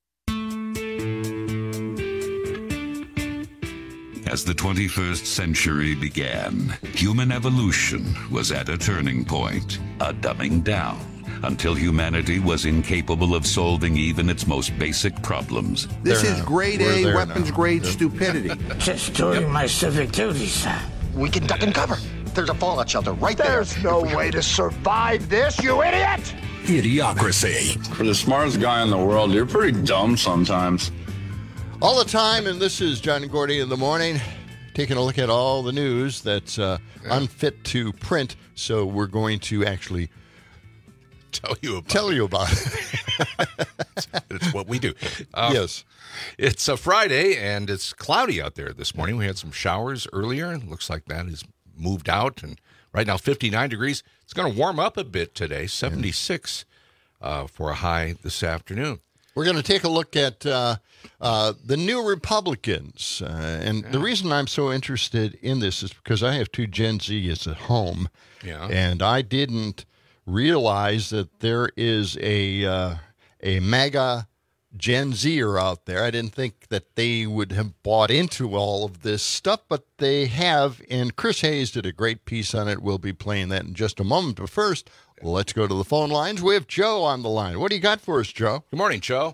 As the twenty-first century began, human evolution was at a turning point, a dumbing down, until humanity was incapable of solving even its most basic problems. This is grade A, weapons grade stupidity. Just doing my civic duties. We can duck and cover. There's a fallout shelter right there. There's no way to survive this, you idiot! Idiocracy. For the smartest guy in the world, you're pretty dumb sometimes. All the time, and this is John Gordy in the morning, taking a look at all the news that's uh, yeah. unfit to print. So we're going to actually tell you about tell it. you about it. It's what we do. Um, yes, it's a Friday and it's cloudy out there this morning. We had some showers earlier. Looks like that has moved out, and right now fifty-nine degrees. It's going to warm up a bit today. seventy-six uh, for a high this afternoon. We're going to take a look at uh, uh, the new Republicans. Uh, and yeah. the reason I'm so interested in this is because I have two Gen Zs at home. Yeah. And I didn't realize that there is a uh, a MAGA Gen Zer out there. I didn't think that they would have bought into all of this stuff, but they have. And Chris Hayes did a great piece on it. We'll be playing that in just a moment. But first, let's go to the phone lines. We have Joe on the line. What do you got for us, Joe? Good morning, Joe.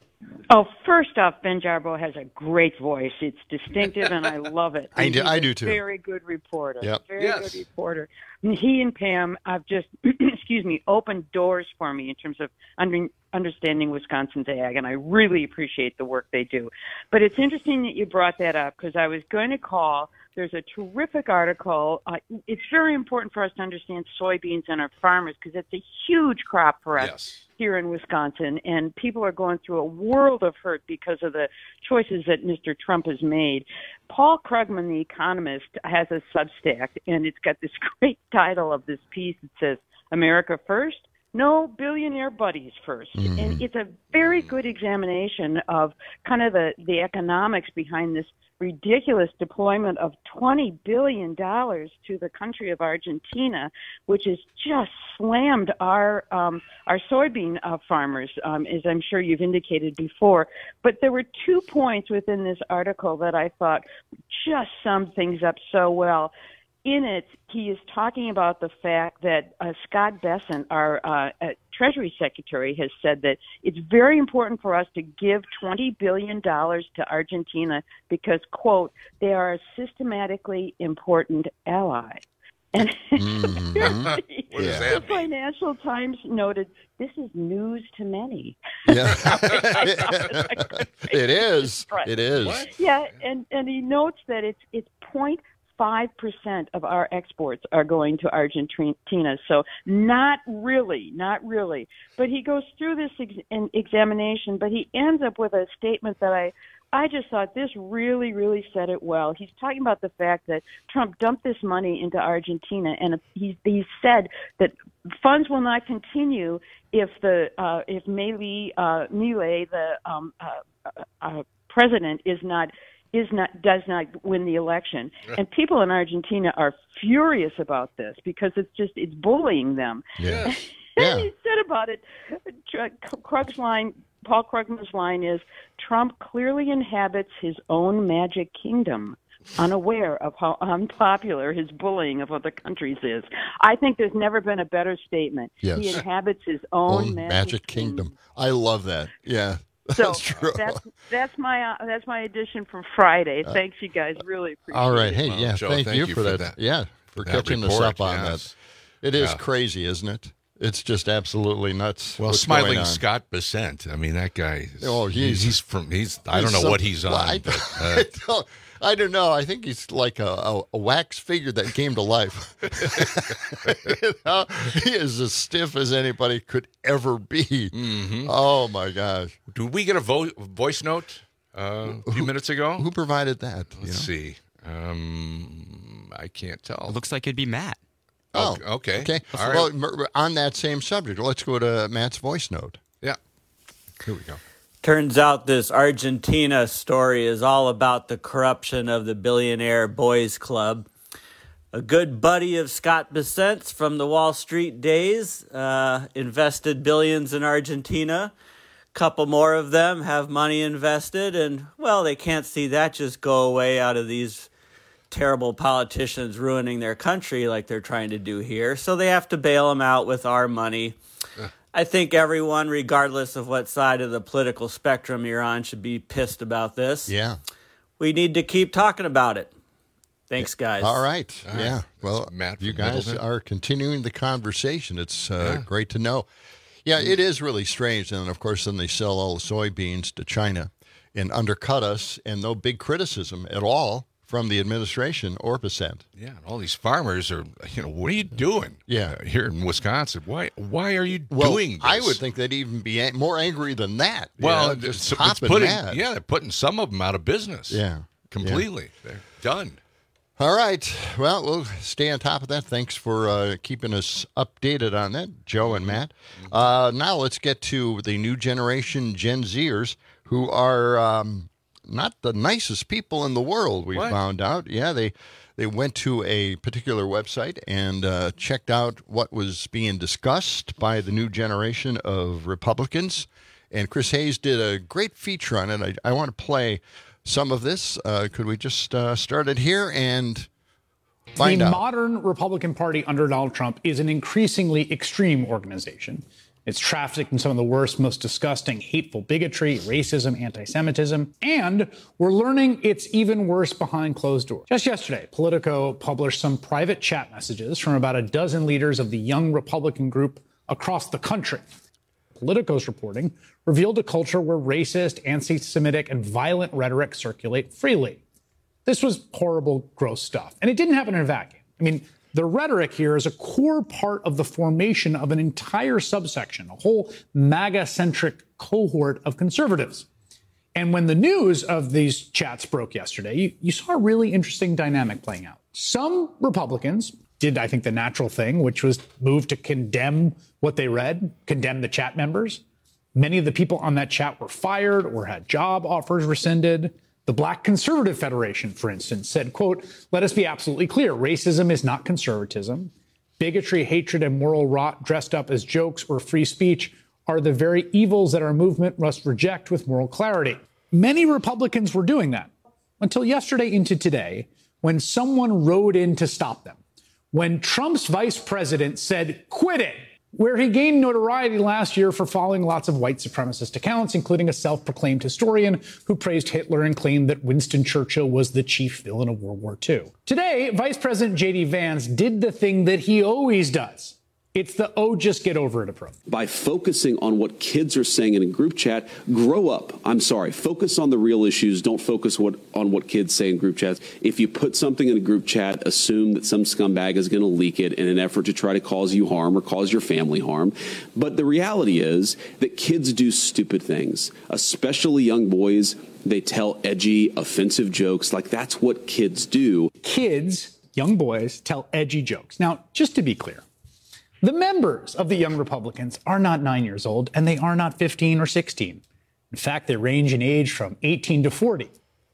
Oh, first off, Ben Jarbo has a great voice. It's distinctive, and I love it. I do, I do a too. Very good reporter. Yep. Very yes. good reporter. And he and Pam have just, excuse me, opened doors for me in terms of under, understanding Wisconsin's ag, and I really appreciate the work they do. But it's interesting that you brought that up because I was going to call. There's a terrific article. Uh, it's very important for us to understand soybeans and our farmers because it's a huge crop for us yes. here in Wisconsin, and people are going through a world of hurt because of the choices that Mister Trump has made. Paul Krugman, the economist, has a Substack, and it's got this great title of this piece. It says, America First? No, billionaire buddies first. Mm-hmm. And it's a very good examination of kind of the, the economics behind this ridiculous deployment of twenty billion dollars to the country of Argentina, which has just slammed our um, our soybean uh, farmers, um, as I'm sure you've indicated before. But there were two points within this article that I thought just summed things up so well. In it, he is talking about the fact that uh, Scott Bessent, our uh, uh, Treasury Secretary, has said that it's very important for us to give twenty billion dollars to Argentina because, quote, they are a systematically important ally. And mm-hmm. what does the that Financial Times noted, this is news to many. Yeah. It is. It is. What? Yeah, and, and he notes that it's it's point five percent of our exports are going to Argentina. So not really, not really. But he goes through this ex- an examination, but he ends up with a statement that I, I just thought this really, really said it well. He's talking about the fact that Trump dumped this money into Argentina, and he, he said that funds will not continue if the uh, if Milei, uh, Milei the um, uh, uh, president, is not is not does not win the election. And people in Argentina are furious about this because it's just it's bullying them. Yeah. And he said about it, Krug's line, Paul Krugman's line is, Trump clearly inhabits his own magic kingdom, unaware of how unpopular his bullying of other countries is. I think there's never been a better statement. Yes. He inhabits his own, own magic, magic kingdom. kingdom. I love that. Yeah. So that's true. That's, that's my uh, that's my addition for Friday. Thanks, you guys. Really appreciate it. All right. Hey, well, yeah, Joe, thank, thank you, you for, for that. that. Yeah, for that catching report, us up on yes. that. It is yeah. crazy, isn't it? It's just absolutely nuts. Well, smiling Scott Bessent. I mean, that guy. Is, oh, he's, he's from. He's. I don't know some, what he's on. Well, I, but, uh, I, don't, I don't know. I think he's like a, a, a wax figure that came to life. You know, he is as stiff as anybody could ever be. Mm-hmm. Oh my gosh! Did we get a vo- voice note uh, a few who, minutes ago? Who provided that? Let's you know? see. Um, I can't tell. It looks like it'd be Matt. Oh, okay. Okay. All right. Well, on that same subject, let's go to Matt's voice note. Yeah. Here we go. Turns out this Argentina story is all about the corruption of the billionaire boys club. A good buddy of Scott Bessent's from the Wall Street days uh, invested billions in Argentina, couple more of them have money invested, and, well, they can't see that just go away out of these terrible politicians ruining their country like they're trying to do here. So they have to bail them out with our money. Uh. I think everyone, regardless of what side of the political spectrum you're on, should be pissed about this. Yeah. We need to keep talking about it. Thanks, guys. All right. All right. Yeah. Well, Matt you from guys Middleton. are continuing the conversation. It's uh, Yeah. great to know. Yeah, it is really strange. And, of course, then they sell all the soybeans to China and undercut us, and no big criticism at all from the administration or Percent. Yeah, and all these farmers are, you know, what are you doing? Yeah. Uh, here in Wisconsin, why why are you Well, doing this? I would think they'd even be a- more angry than that. you Well, know, it's, just it's hopping putting, mad. yeah, they're putting some of them out of business. Yeah. completely. Yeah. They're done. All right. Well, we'll stay on top of that. Thanks for uh, keeping us updated on that, Joe and Matt. Uh, now let's get to the new generation Gen Zers, who are um, not the nicest people in the world, we What? found out. Yeah, they they went to a particular website and uh, checked out what was being discussed by the new generation of Republicans. And Chris Hayes did a great feature on it. I, I want to play some of this. Uh, could we just uh, start it here and find the out? The modern Republican Party under Donald Trump is an increasingly extreme organization. It's trafficked in some of the worst, most disgusting, hateful bigotry, racism, anti-Semitism, and we're learning it's even worse behind closed doors. Just yesterday, Politico published some private chat messages from about a dozen leaders of the young Republican group across the country. Politico's reporting revealed a culture where racist, anti-Semitic, and violent rhetoric circulate freely. This was horrible, gross stuff. And it didn't happen in a vacuum. I mean, the rhetoric here is a core part of the formation of an entire subsection, a whole MAGA-centric cohort of conservatives. And when the news of these chats broke yesterday, you, you saw a really interesting dynamic playing out. Some Republicans did, I think, the natural thing, which was move to condemn what they read, condemn the chat members. Many of the people on that chat were fired or had job offers rescinded. The Black Conservative Federation, for instance, said, quote, let us be absolutely clear. Racism is not conservatism. Bigotry, hatred, and moral rot dressed up as jokes or free speech are the very evils that our movement must reject with moral clarity. Many Republicans were doing that until yesterday into today, when someone rode in to stop them. When Trump's vice president said, quit it, where he gained notoriety last year for following lots of white supremacist accounts, including a self-proclaimed historian who praised Hitler and claimed that Winston Churchill was the chief villain of World War Two. Today, Vice President J D Vance did the thing that he always does. It's the, oh, just get over it approach. By focusing on what kids are saying in a group chat, grow up. I'm sorry. Focus on the real issues. Don't focus what, on what kids say in group chats. If you put something in a group chat, assume that some scumbag is going to leak it in an effort to try to cause you harm or cause your family harm. But the reality is that kids do stupid things, especially young boys. They tell edgy, offensive jokes. Like, that's what kids do. Kids, young boys, tell edgy jokes. Now, just to be clear, the members of the Young Republicans are not nine years old, and they are not fifteen or sixteen. In fact, they range in age from eighteen to forty.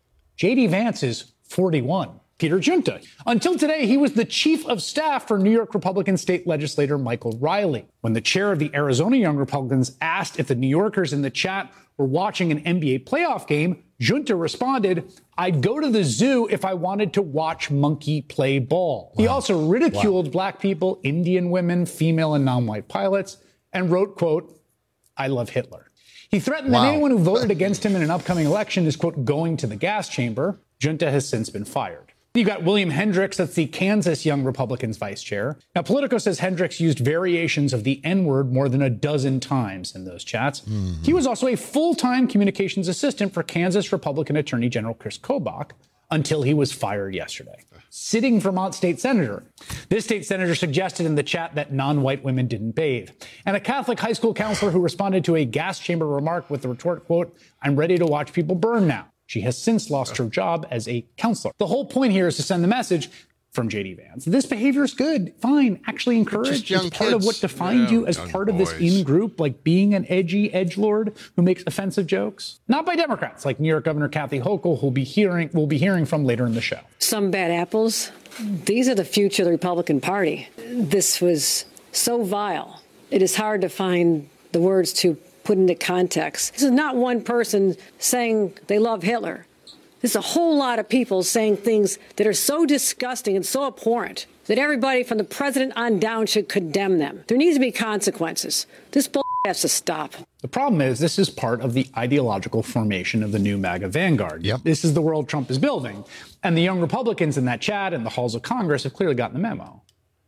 J D Vance is forty-one. Peter Junta. Until today, he was the chief of staff for New York Republican state legislator Michael Riley. When the chair of the Arizona Young Republicans asked if the New Yorkers in the chat were watching an N B A playoff game, Junta responded, I'd go to the zoo if I wanted to watch monkey play ball. Wow. He also ridiculed wow. black people, Indian women, female and non-white pilots, and wrote, quote, I love Hitler. He threatened wow. that anyone who voted against him in an upcoming election is, quote, going to the gas chamber. Junta has since been fired. You've got William Hendricks, that's the Kansas Young Republicans vice chair. Now, Politico says Hendricks used variations of the N-word more than a dozen times in those chats. Mm-hmm. He was also a full-time communications assistant for Kansas Republican Attorney General Chris Kobach until he was fired yesterday. Sitting Vermont state senator. This state senator suggested in the chat that non-white women didn't bathe. And a Catholic high school counselor who responded to a gas chamber remark with the retort, quote, I'm ready to watch people burn now. She has since lost her job as a counselor. The whole point here is to send the message from J D Vance. This behavior is good, fine, actually encouraged. It's part kids. of what defines yeah, you as part boys. Of this in-group, like being an edgy edgelord who makes offensive jokes. Not by Democrats, like New York Governor Kathy Hochul, who'll be hearing, we'll be hearing from later in the show. Some bad apples. These are the future of the Republican Party. This was so vile. It is hard to find the words to put into context. This is not one person saying they love Hitler. This is a whole lot of people saying things that are so disgusting and so abhorrent that everybody from the president on down should condemn them. There needs to be consequences. This bull has to stop. The problem is this is part of the ideological formation of the new MAGA vanguard. Yep. This is the world Trump is building. And the young Republicans in that chat and the halls of Congress have clearly gotten the memo.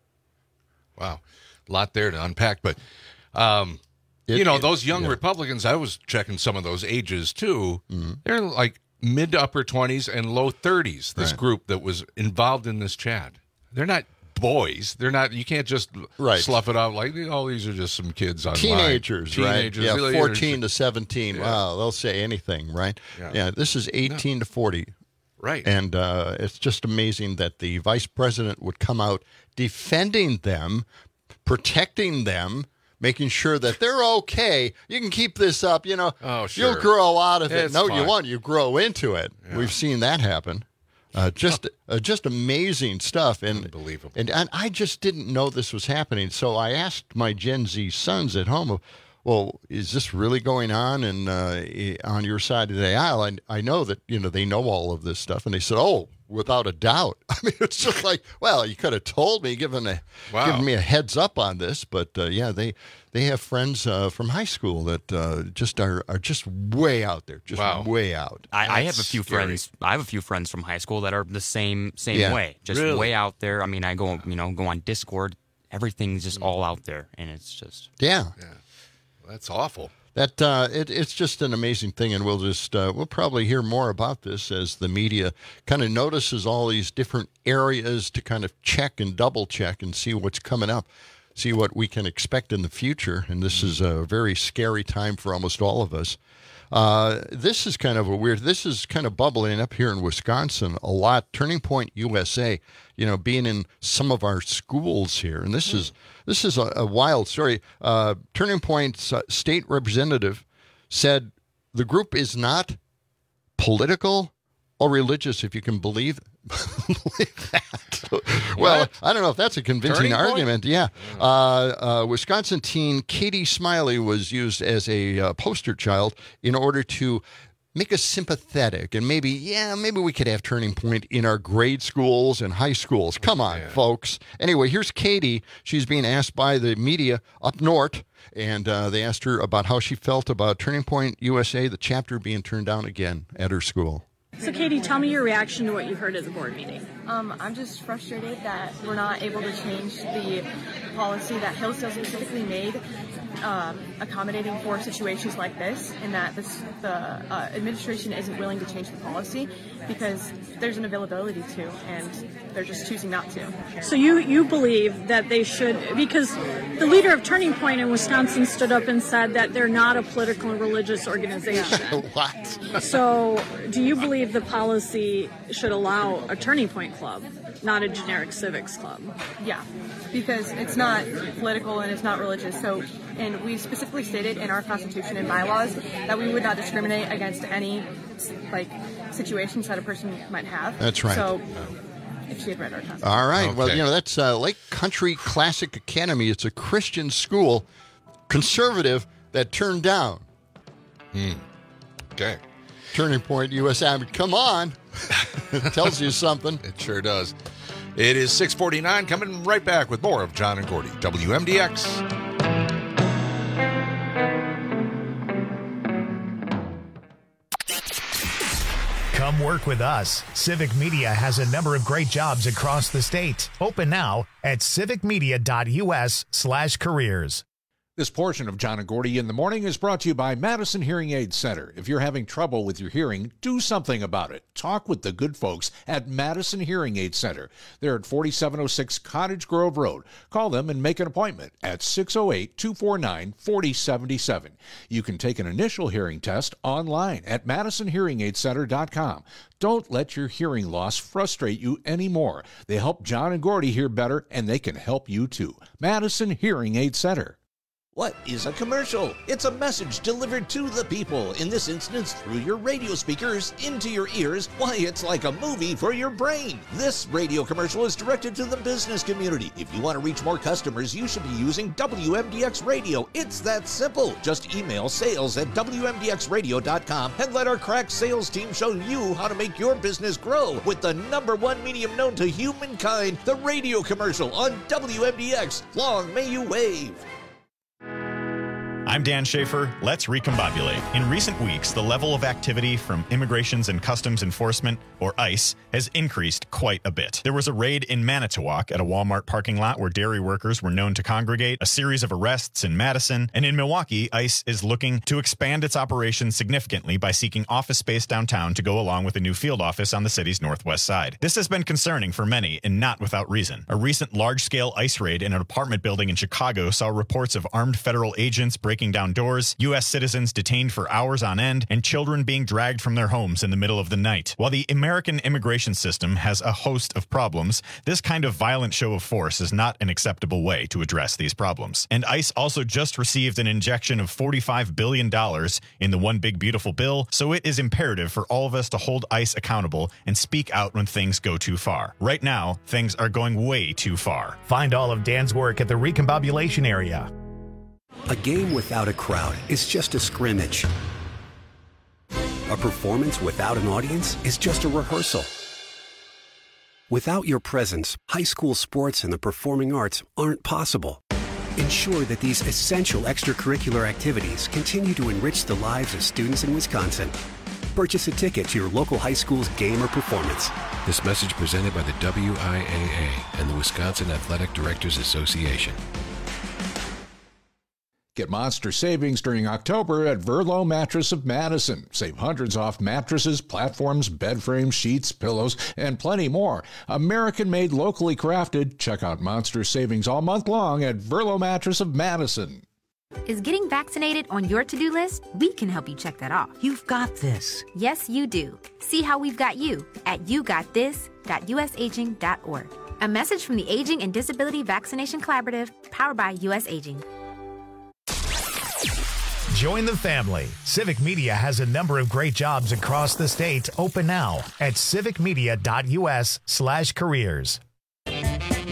Wow. A lot there to unpack. But, um, it, you know, it, those young yeah. Republicans, I was checking some of those ages, too. Mm-hmm. They're like mid to upper twenties and low thirties, this right. group that was involved in this chat. They're not boys. They're not, you can't just right. slough it out like, oh, these are just some kids online. Teenagers, Teenagers right? right? Yeah, fourteen to seventeen. Yeah. Wow, they'll say anything, right? Yeah, yeah this is eighteen no. to forty. Right. And uh, it's just amazing that the vice president would come out defending them, protecting them, making sure that they're okay. You can keep this up, you know. Oh, sure. You'll grow out of it. It's no, fine. you won't. You grow into it. Yeah. We've seen that happen. Uh, just uh, just amazing stuff. And, Unbelievable. And, and I just didn't know this was happening. So I asked my Gen Z sons at home, well, is this really going on and uh, on your side of the aisle? And I know that, you know, they know all of this stuff. And they said, oh, without a doubt. I mean, it's just like, well, you could have told me, given, a, wow. given me a heads up on this. But, uh, yeah, they they have friends uh, from high school that uh, just are, are just way out there, just wow. way out. I, I have a few scary. friends. I have a few friends from high school that are the same same Yeah. way, just Really? way out there. I mean, I go, you know, go on Discord. Everything's just all out there, and it's just Yeah. Yeah. That's awful. That uh, it, it's just an amazing thing, and we'll just uh, we'll probably hear more about this as the media kind of notices all these different areas to kind of check and double check and see what's coming up, see what we can expect in the future. And this is a very scary time for almost all of us. Uh, this is kind of a weird. This is kind of bubbling up here in Wisconsin a lot. Turning Point U S A, you know, being in some of our schools here, and this is this is a, a wild story. Uh, Turning Point's uh, state representative said the group is not political or religious, if you can believe, believe that. Well, I don't know if that's a convincing Turning argument. Yeah. Uh, uh, Wisconsin teen Katie Smiley was used as a uh, poster child in order to make us sympathetic and maybe, yeah, maybe we could have Turning Point in our grade schools and high schools. Come on, Yeah. folks. Anyway, here's Katie. She's being asked by the media up north, and uh, they asked her about how she felt about Turning Point U S A, the chapter being turned down again at her school. So, Katie, tell me your reaction to what you heard at the board meeting. Um, I'm just frustrated that we're not able to change the policy that Hillsdale specifically made, um, accommodating for situations like this, and that this, the uh, administration isn't willing to change the policy because there's an availability to, and they're just choosing not to. So you, you believe that they should, because the leader of Turning Point in Wisconsin stood up and said that they're not a political and religious organization. What? So do you believe the policy should allow a Turning Point club, not a generic civics club? Yeah, because it's not political and it's not religious. So, and we specifically stated in our Constitution and bylaws that we would not discriminate against any like situations that a person might have. That's right. So, if she had read our Constitution. All right. Okay. Well, you know, that's uh, Lake Country Classic Academy. It's a Christian school, conservative, that turned down. Hmm. Okay. Turning Point U S A. I mean, come on. It tells you something. It sure does. It is six forty-nine, coming right back with more of John and Gordy, W M D X. Come work with us. Civic Media has a number of great jobs across the state. Open now at civicmedia.us slash careers. This portion of John and Gordy in the Morning is brought to you by Madison Hearing Aid Center. If you're having trouble with your hearing, do something about it. Talk with the good folks at Madison Hearing Aid Center. They're at forty-seven oh six Cottage Grove Road. Call them and make an appointment at six oh eight, two four nine, four oh seven seven. You can take an initial hearing test online at madison hearing aid center dot com. Don't let your hearing loss frustrate you anymore. They help John and Gordy hear better, and they can help you too. Madison Hearing Aid Center. What is a commercial? It's a message delivered to the people, in this instance through your radio speakers, into your ears. Why, it's like a movie for your brain. This radio commercial is directed to the business community. If you want to reach more customers, you should be using W M D X Radio. It's that simple. Just email sales at W M D X radio dot com and let our crack sales team show you how to make your business grow with the number one medium known to humankind, the radio commercial on W M D X. Long may you wave. I'm Dan Schaefer. Let's recombobulate. In recent weeks, the level of activity from Immigrations and Customs Enforcement, or ICE, has increased quite a bit. There was a raid in Manitowoc at a Walmart parking lot where dairy workers were known to congregate, a series of arrests in Madison, and in Milwaukee, ICE is looking to expand its operations significantly by seeking office space downtown to go along with a new field office on the city's northwest side. This has been concerning for many, and not without reason. A recent large-scale ICE raid in an apartment building in Chicago saw reports of armed federal agents breaking down doors, U S citizens detained for hours on end, and children being dragged from their homes in the middle of the night. While the American immigration system has a host of problems, this kind of violent show of force is not an acceptable way to address these problems. And ICE also just received an injection of forty-five billion dollars in the One Big Beautiful Bill, so it is imperative for all of us to hold ICE accountable and speak out when things go too far. Right now, things are going way too far. Find all of Dan's work at the Recombobulation Area. A game without a crowd is just a scrimmage. A performance without an audience is just a rehearsal. Without your presence, high school sports and the performing arts aren't possible. Ensure that these essential extracurricular activities continue to enrich the lives of students in Wisconsin. Purchase a ticket to your local high school's game or performance. This message presented by the W I A A and the Wisconsin Athletic Directors Association. Get monster savings during October at Verlo Mattress of Madison. Save hundreds off mattresses, platforms, bed frames, sheets, pillows, and plenty more. American-made, locally crafted. Check out monster savings all month long at Verlo Mattress of Madison. Is getting vaccinated on your to-do list? We can help you check that off. You've got this. Yes, you do. See how we've got you at you got this dot u s aging dot org. A message from the Aging and Disability Vaccination Collaborative, powered by U S Aging. Join the family. Civic Media has a number of great jobs across the state open now at civic media dot u s slash careers. Get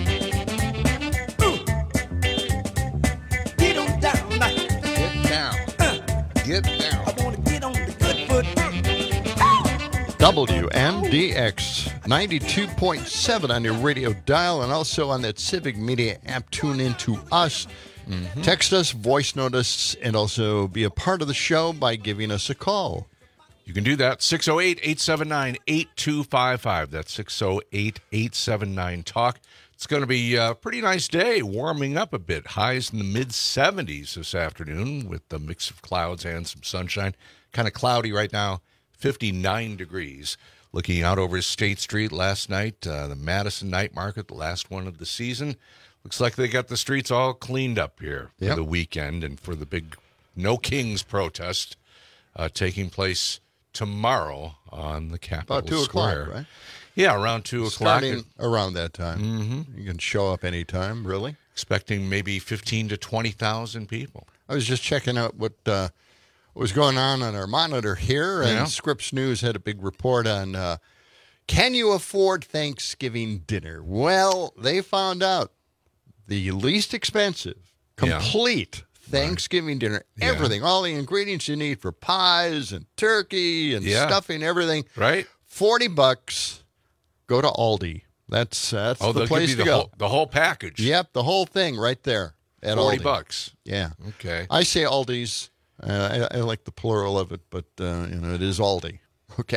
on down, get down, get down. I want to get on the good foot. W M D X ninety-two point seven on your radio dial, and also on that Civic Media app. Tune in to us. Mm-hmm. Text us, voice note us, and also be a part of the show by giving us a call. You can do that. six oh eight, eight seven nine, eight two five five. That's six oh eight, eight seven nine, talk. It's going to be a pretty nice day, warming up a bit. Highs in the mid seventies this afternoon with the mix of clouds and some sunshine. Kind of cloudy right now, fifty-nine degrees. Looking out over State Street last night, uh, the Madison Night Market, the last one of the season. Looks like they got the streets all cleaned up here for yep. the weekend and for the big No Kings protest uh, taking place tomorrow on the Capitol About two Square. o'clock, right? Yeah, around two Starting o'clock. around that time. Mm-hmm. You can show up anytime, really. Expecting maybe fifteen to twenty thousand people. I was just checking out what, uh, what was going on on our monitor here, and yeah. Scripps News had a big report on uh, can you afford Thanksgiving dinner? Well, they found out. The least expensive, complete yeah. Thanksgiving right. dinner, everything, yeah. all the ingredients you need for pies and turkey and yeah. stuffing, everything. Right. forty bucks, go to Aldi. That's that's oh, the place give you to the go. Whole, the whole package. Yep, the whole thing right there at forty Aldi. bucks. Yeah. Okay. I say Aldi's. Uh, I, I like the plural of it, but uh, you know it is Aldi. Okay.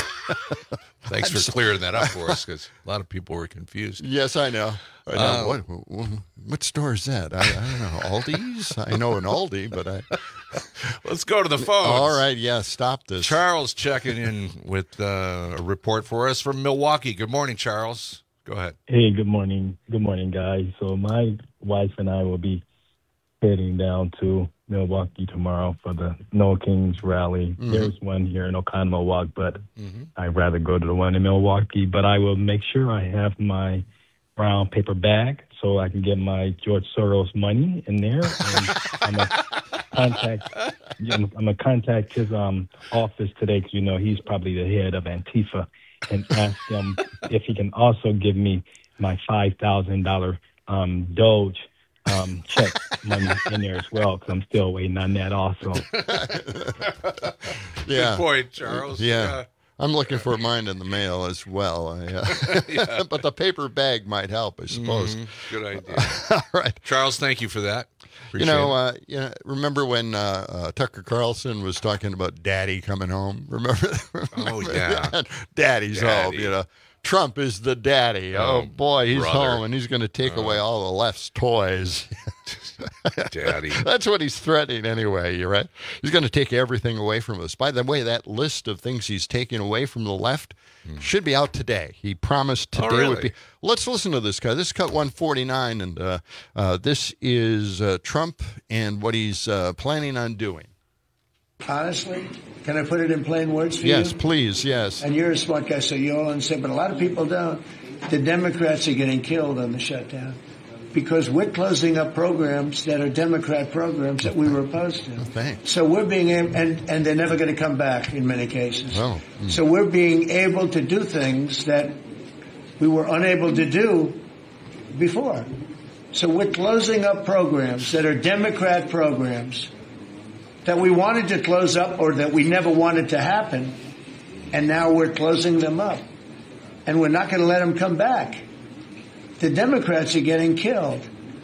Thanks for clearing that up for us, because a lot of people were confused. Yes, I know. I know. Uh, what, what, what store is that? I, I don't know. Aldi's? I know an Aldi, but I... Let's go to the phones. All right, yeah, stop this. Charles checking in with uh, a report for us from Milwaukee. Good morning, Charles. Go ahead. Hey, good morning. Good morning, guys. So my wife and I will be heading down to Milwaukee tomorrow for the No Kings rally. Mm-hmm. There's one here in Oconomowoc, but mm-hmm. I'd rather go to the one in Milwaukee. But I will make sure I have my brown paper bag so I can get my George Soros money in there. And I'm going to contact, I'm going to contact his um, office today because, you know, he's probably the head of Antifa, and ask him if he can also give me my five thousand dollars um, Doge um, check money in there as well, because I'm still waiting on that also. Yeah. Good point, Charles. Yeah. Yeah. I'm looking for mine in the mail as well. I, uh, Yeah. But the paper bag might help, I suppose. Mhm. Good idea. All right. Charles, thank you for that. You Appreciate know, it. uh, you know, remember when uh, uh, Tucker Carlson was talking about Daddy coming home? Remember? Oh, Remember yeah. that? Daddy's Daddy. home, you know. Trump is the daddy. Oh, Oh, boy, he's brother. home, and he's going to take Oh. away all the left's toys. Daddy. That's what he's threatening anyway, you're right. He's going to take everything away from us. By the way, that list of things he's taking away from the left should be out today. He promised today Oh, really? would be. Let's listen to this guy. This is cut one forty-nine, and uh, uh, this is uh, Trump and what he's uh, planning on doing. Honestly, can I put it in plain words for you? Yes, please, yes. And you're a smart guy, so you all understand, but a lot of people don't. The Democrats are getting killed on the shutdown because we're closing up programs that are Democrat programs that we were opposed to. Thanks. So we're being able, and, and they're never going to come back in many cases. Oh, mm. So we're being able to do things that we were unable to do before. So we're closing up programs that are Democrat programs that we wanted to close up or that we never wanted to happen, and now we're closing them up. And we're not going to let them come back. The Democrats are getting killed.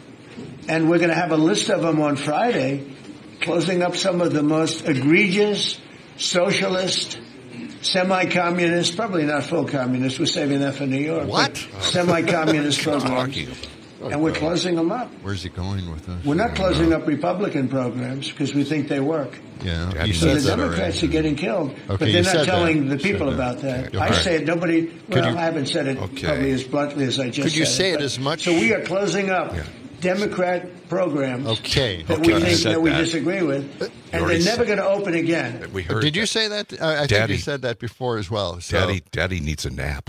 And we're going to have a list of them on Friday, closing up some of the most egregious, socialist, semi-communist, probably not full communist, we're saving that for New York. What? Semi-communist programs. And we're closing them up. Where's he going with this? We're not closing up Republican programs because we think they work. Yeah, So you the said that Democrats already. are getting killed, but Okay, they're you not said telling that. the people Said that. about that. Okay. I say it. Nobody. Could Well, you- I haven't said it Okay. probably as bluntly as I just. Could you said say it but- as much- So we are closing up Democrat programs Okay. that okay. we think Said that we that. disagree with, and they're already never going to open again. We heard Did you say that? Uh, I think Daddy. you said that before as well. So. Daddy, Daddy needs a nap.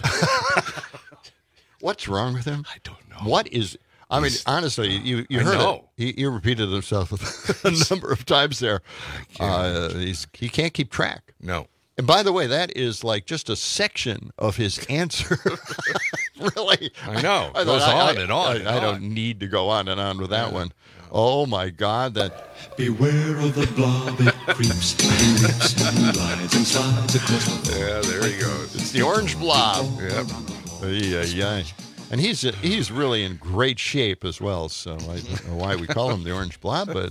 What's wrong with him? I don't know. What is? I mean, He's- honestly, you, you I heard know. it. He, he repeated himself a number of times there. Uh, he's, he can't keep track. No. And by the way, that is like just a section of his answer. Really? I know. I, Goes I- on I- and on I, and I on. don't need to go on and on with that one. Oh my God! That beware of the blob. It creeps and leaps and glides and slides across the floor. Yeah, there he goes. It's the orange blob. Yep. Yeah, yeah. And he's he's really in great shape as well. So I don't know why we call him the orange blob, but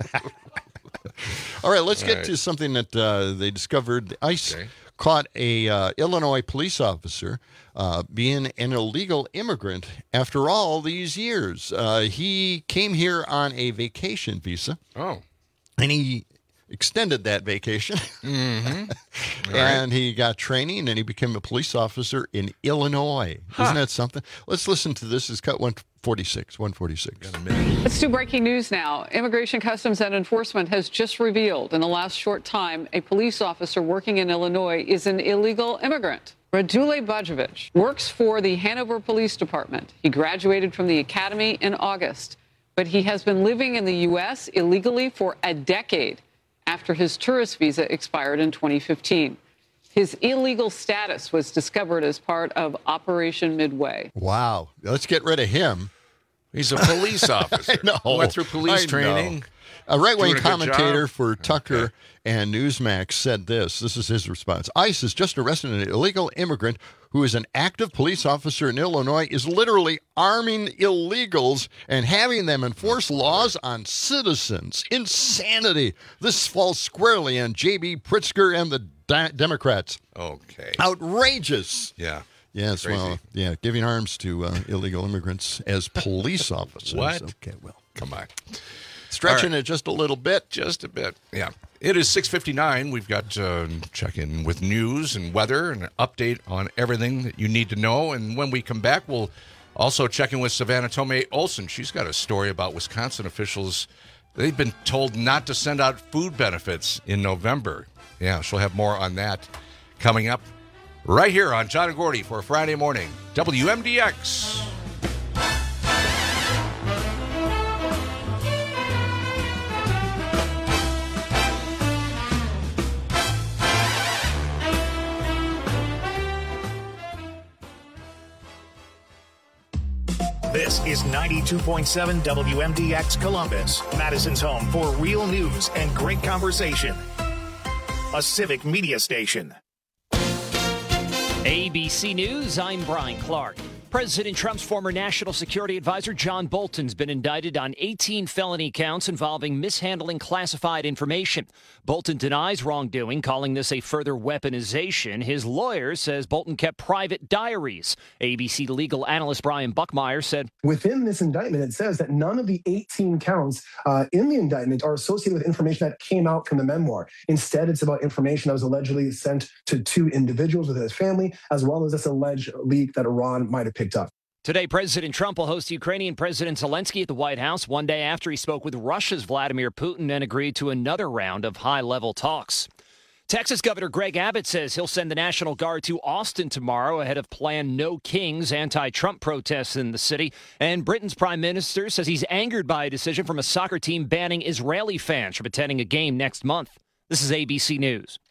all right. Let's All get right. to something that uh, they discovered. The ICE Okay. caught a uh, Illinois police officer uh, being an illegal immigrant after all these years. Uh, he came here on a vacation visa. Oh. And he extended that vacation. Mm-hmm. And he got training and he became a police officer in Illinois. Isn't that something? Let's listen to this. It's cut one forty-six. one forty-six. Let's do breaking news now. Immigration Customs and Enforcement has just revealed in the last short time a police officer working in Illinois is an illegal immigrant. Radule Bajovic works for the Hanover Police Department. He graduated from the academy in August, but he has been living in the U S illegally for a decade after his tourist visa expired in twenty fifteen. His illegal status was discovered as part of Operation Midway. Wow. Let's get rid of him. He's a police officer. I know. Went through police I training. know. A right-wing Doing a good commentator job. for Tucker and Newsmax said this. This is his response. ICE has just arrested an illegal immigrant who is an active police officer in Illinois, is literally arming illegals and having them enforce laws on citizens. Insanity. This falls squarely on J B. Pritzker and the di- Democrats. Okay. Outrageous. Yeah. Yes, Crazy. well, yeah, giving arms to uh, illegal immigrants as police officers. What? Okay, well. Come on. Stretching All right. it just a little bit. Just a bit. Yeah. It is six fifty-nine. We've got uh, check in with news and weather and an update on everything that you need to know. And when we come back, we'll also check in with Savannah Tomei Olson. She's got a story about Wisconsin officials. They've been told not to send out food benefits in November. Yeah, she'll have more on that coming up right here on John and Gordy for Friday morning. W M D X. This is ninety-two point seven W M D X Columbus, Madison's home for real news and great conversation. A Civic Media station. A B C News, I'm Brian Clark. President Trump's former national security advisor John Bolton's been indicted on eighteen felony counts involving mishandling classified information. Bolton denies wrongdoing, calling this a further weaponization. His lawyer says Bolton kept private diaries. A B C legal analyst Brian Buckmeyer said, within this indictment, it says that none of the eighteen counts uh, in the indictment are associated with information that came out from the memoir. Instead, it's about information that was allegedly sent to two individuals within his family, as well as this alleged leak that Iran might have picked up. Today, President Trump will host Ukrainian President Zelensky at the White House one day after he spoke with Russia's Vladimir Putin and agreed to another round of high-level talks. Texas Governor Greg Abbott says he'll send the National Guard to Austin tomorrow ahead of planned No Kings anti-Trump protests in the city. And Britain's prime minister says he's angered by a decision from a soccer team banning Israeli fans from attending a game next month. This is A B C News.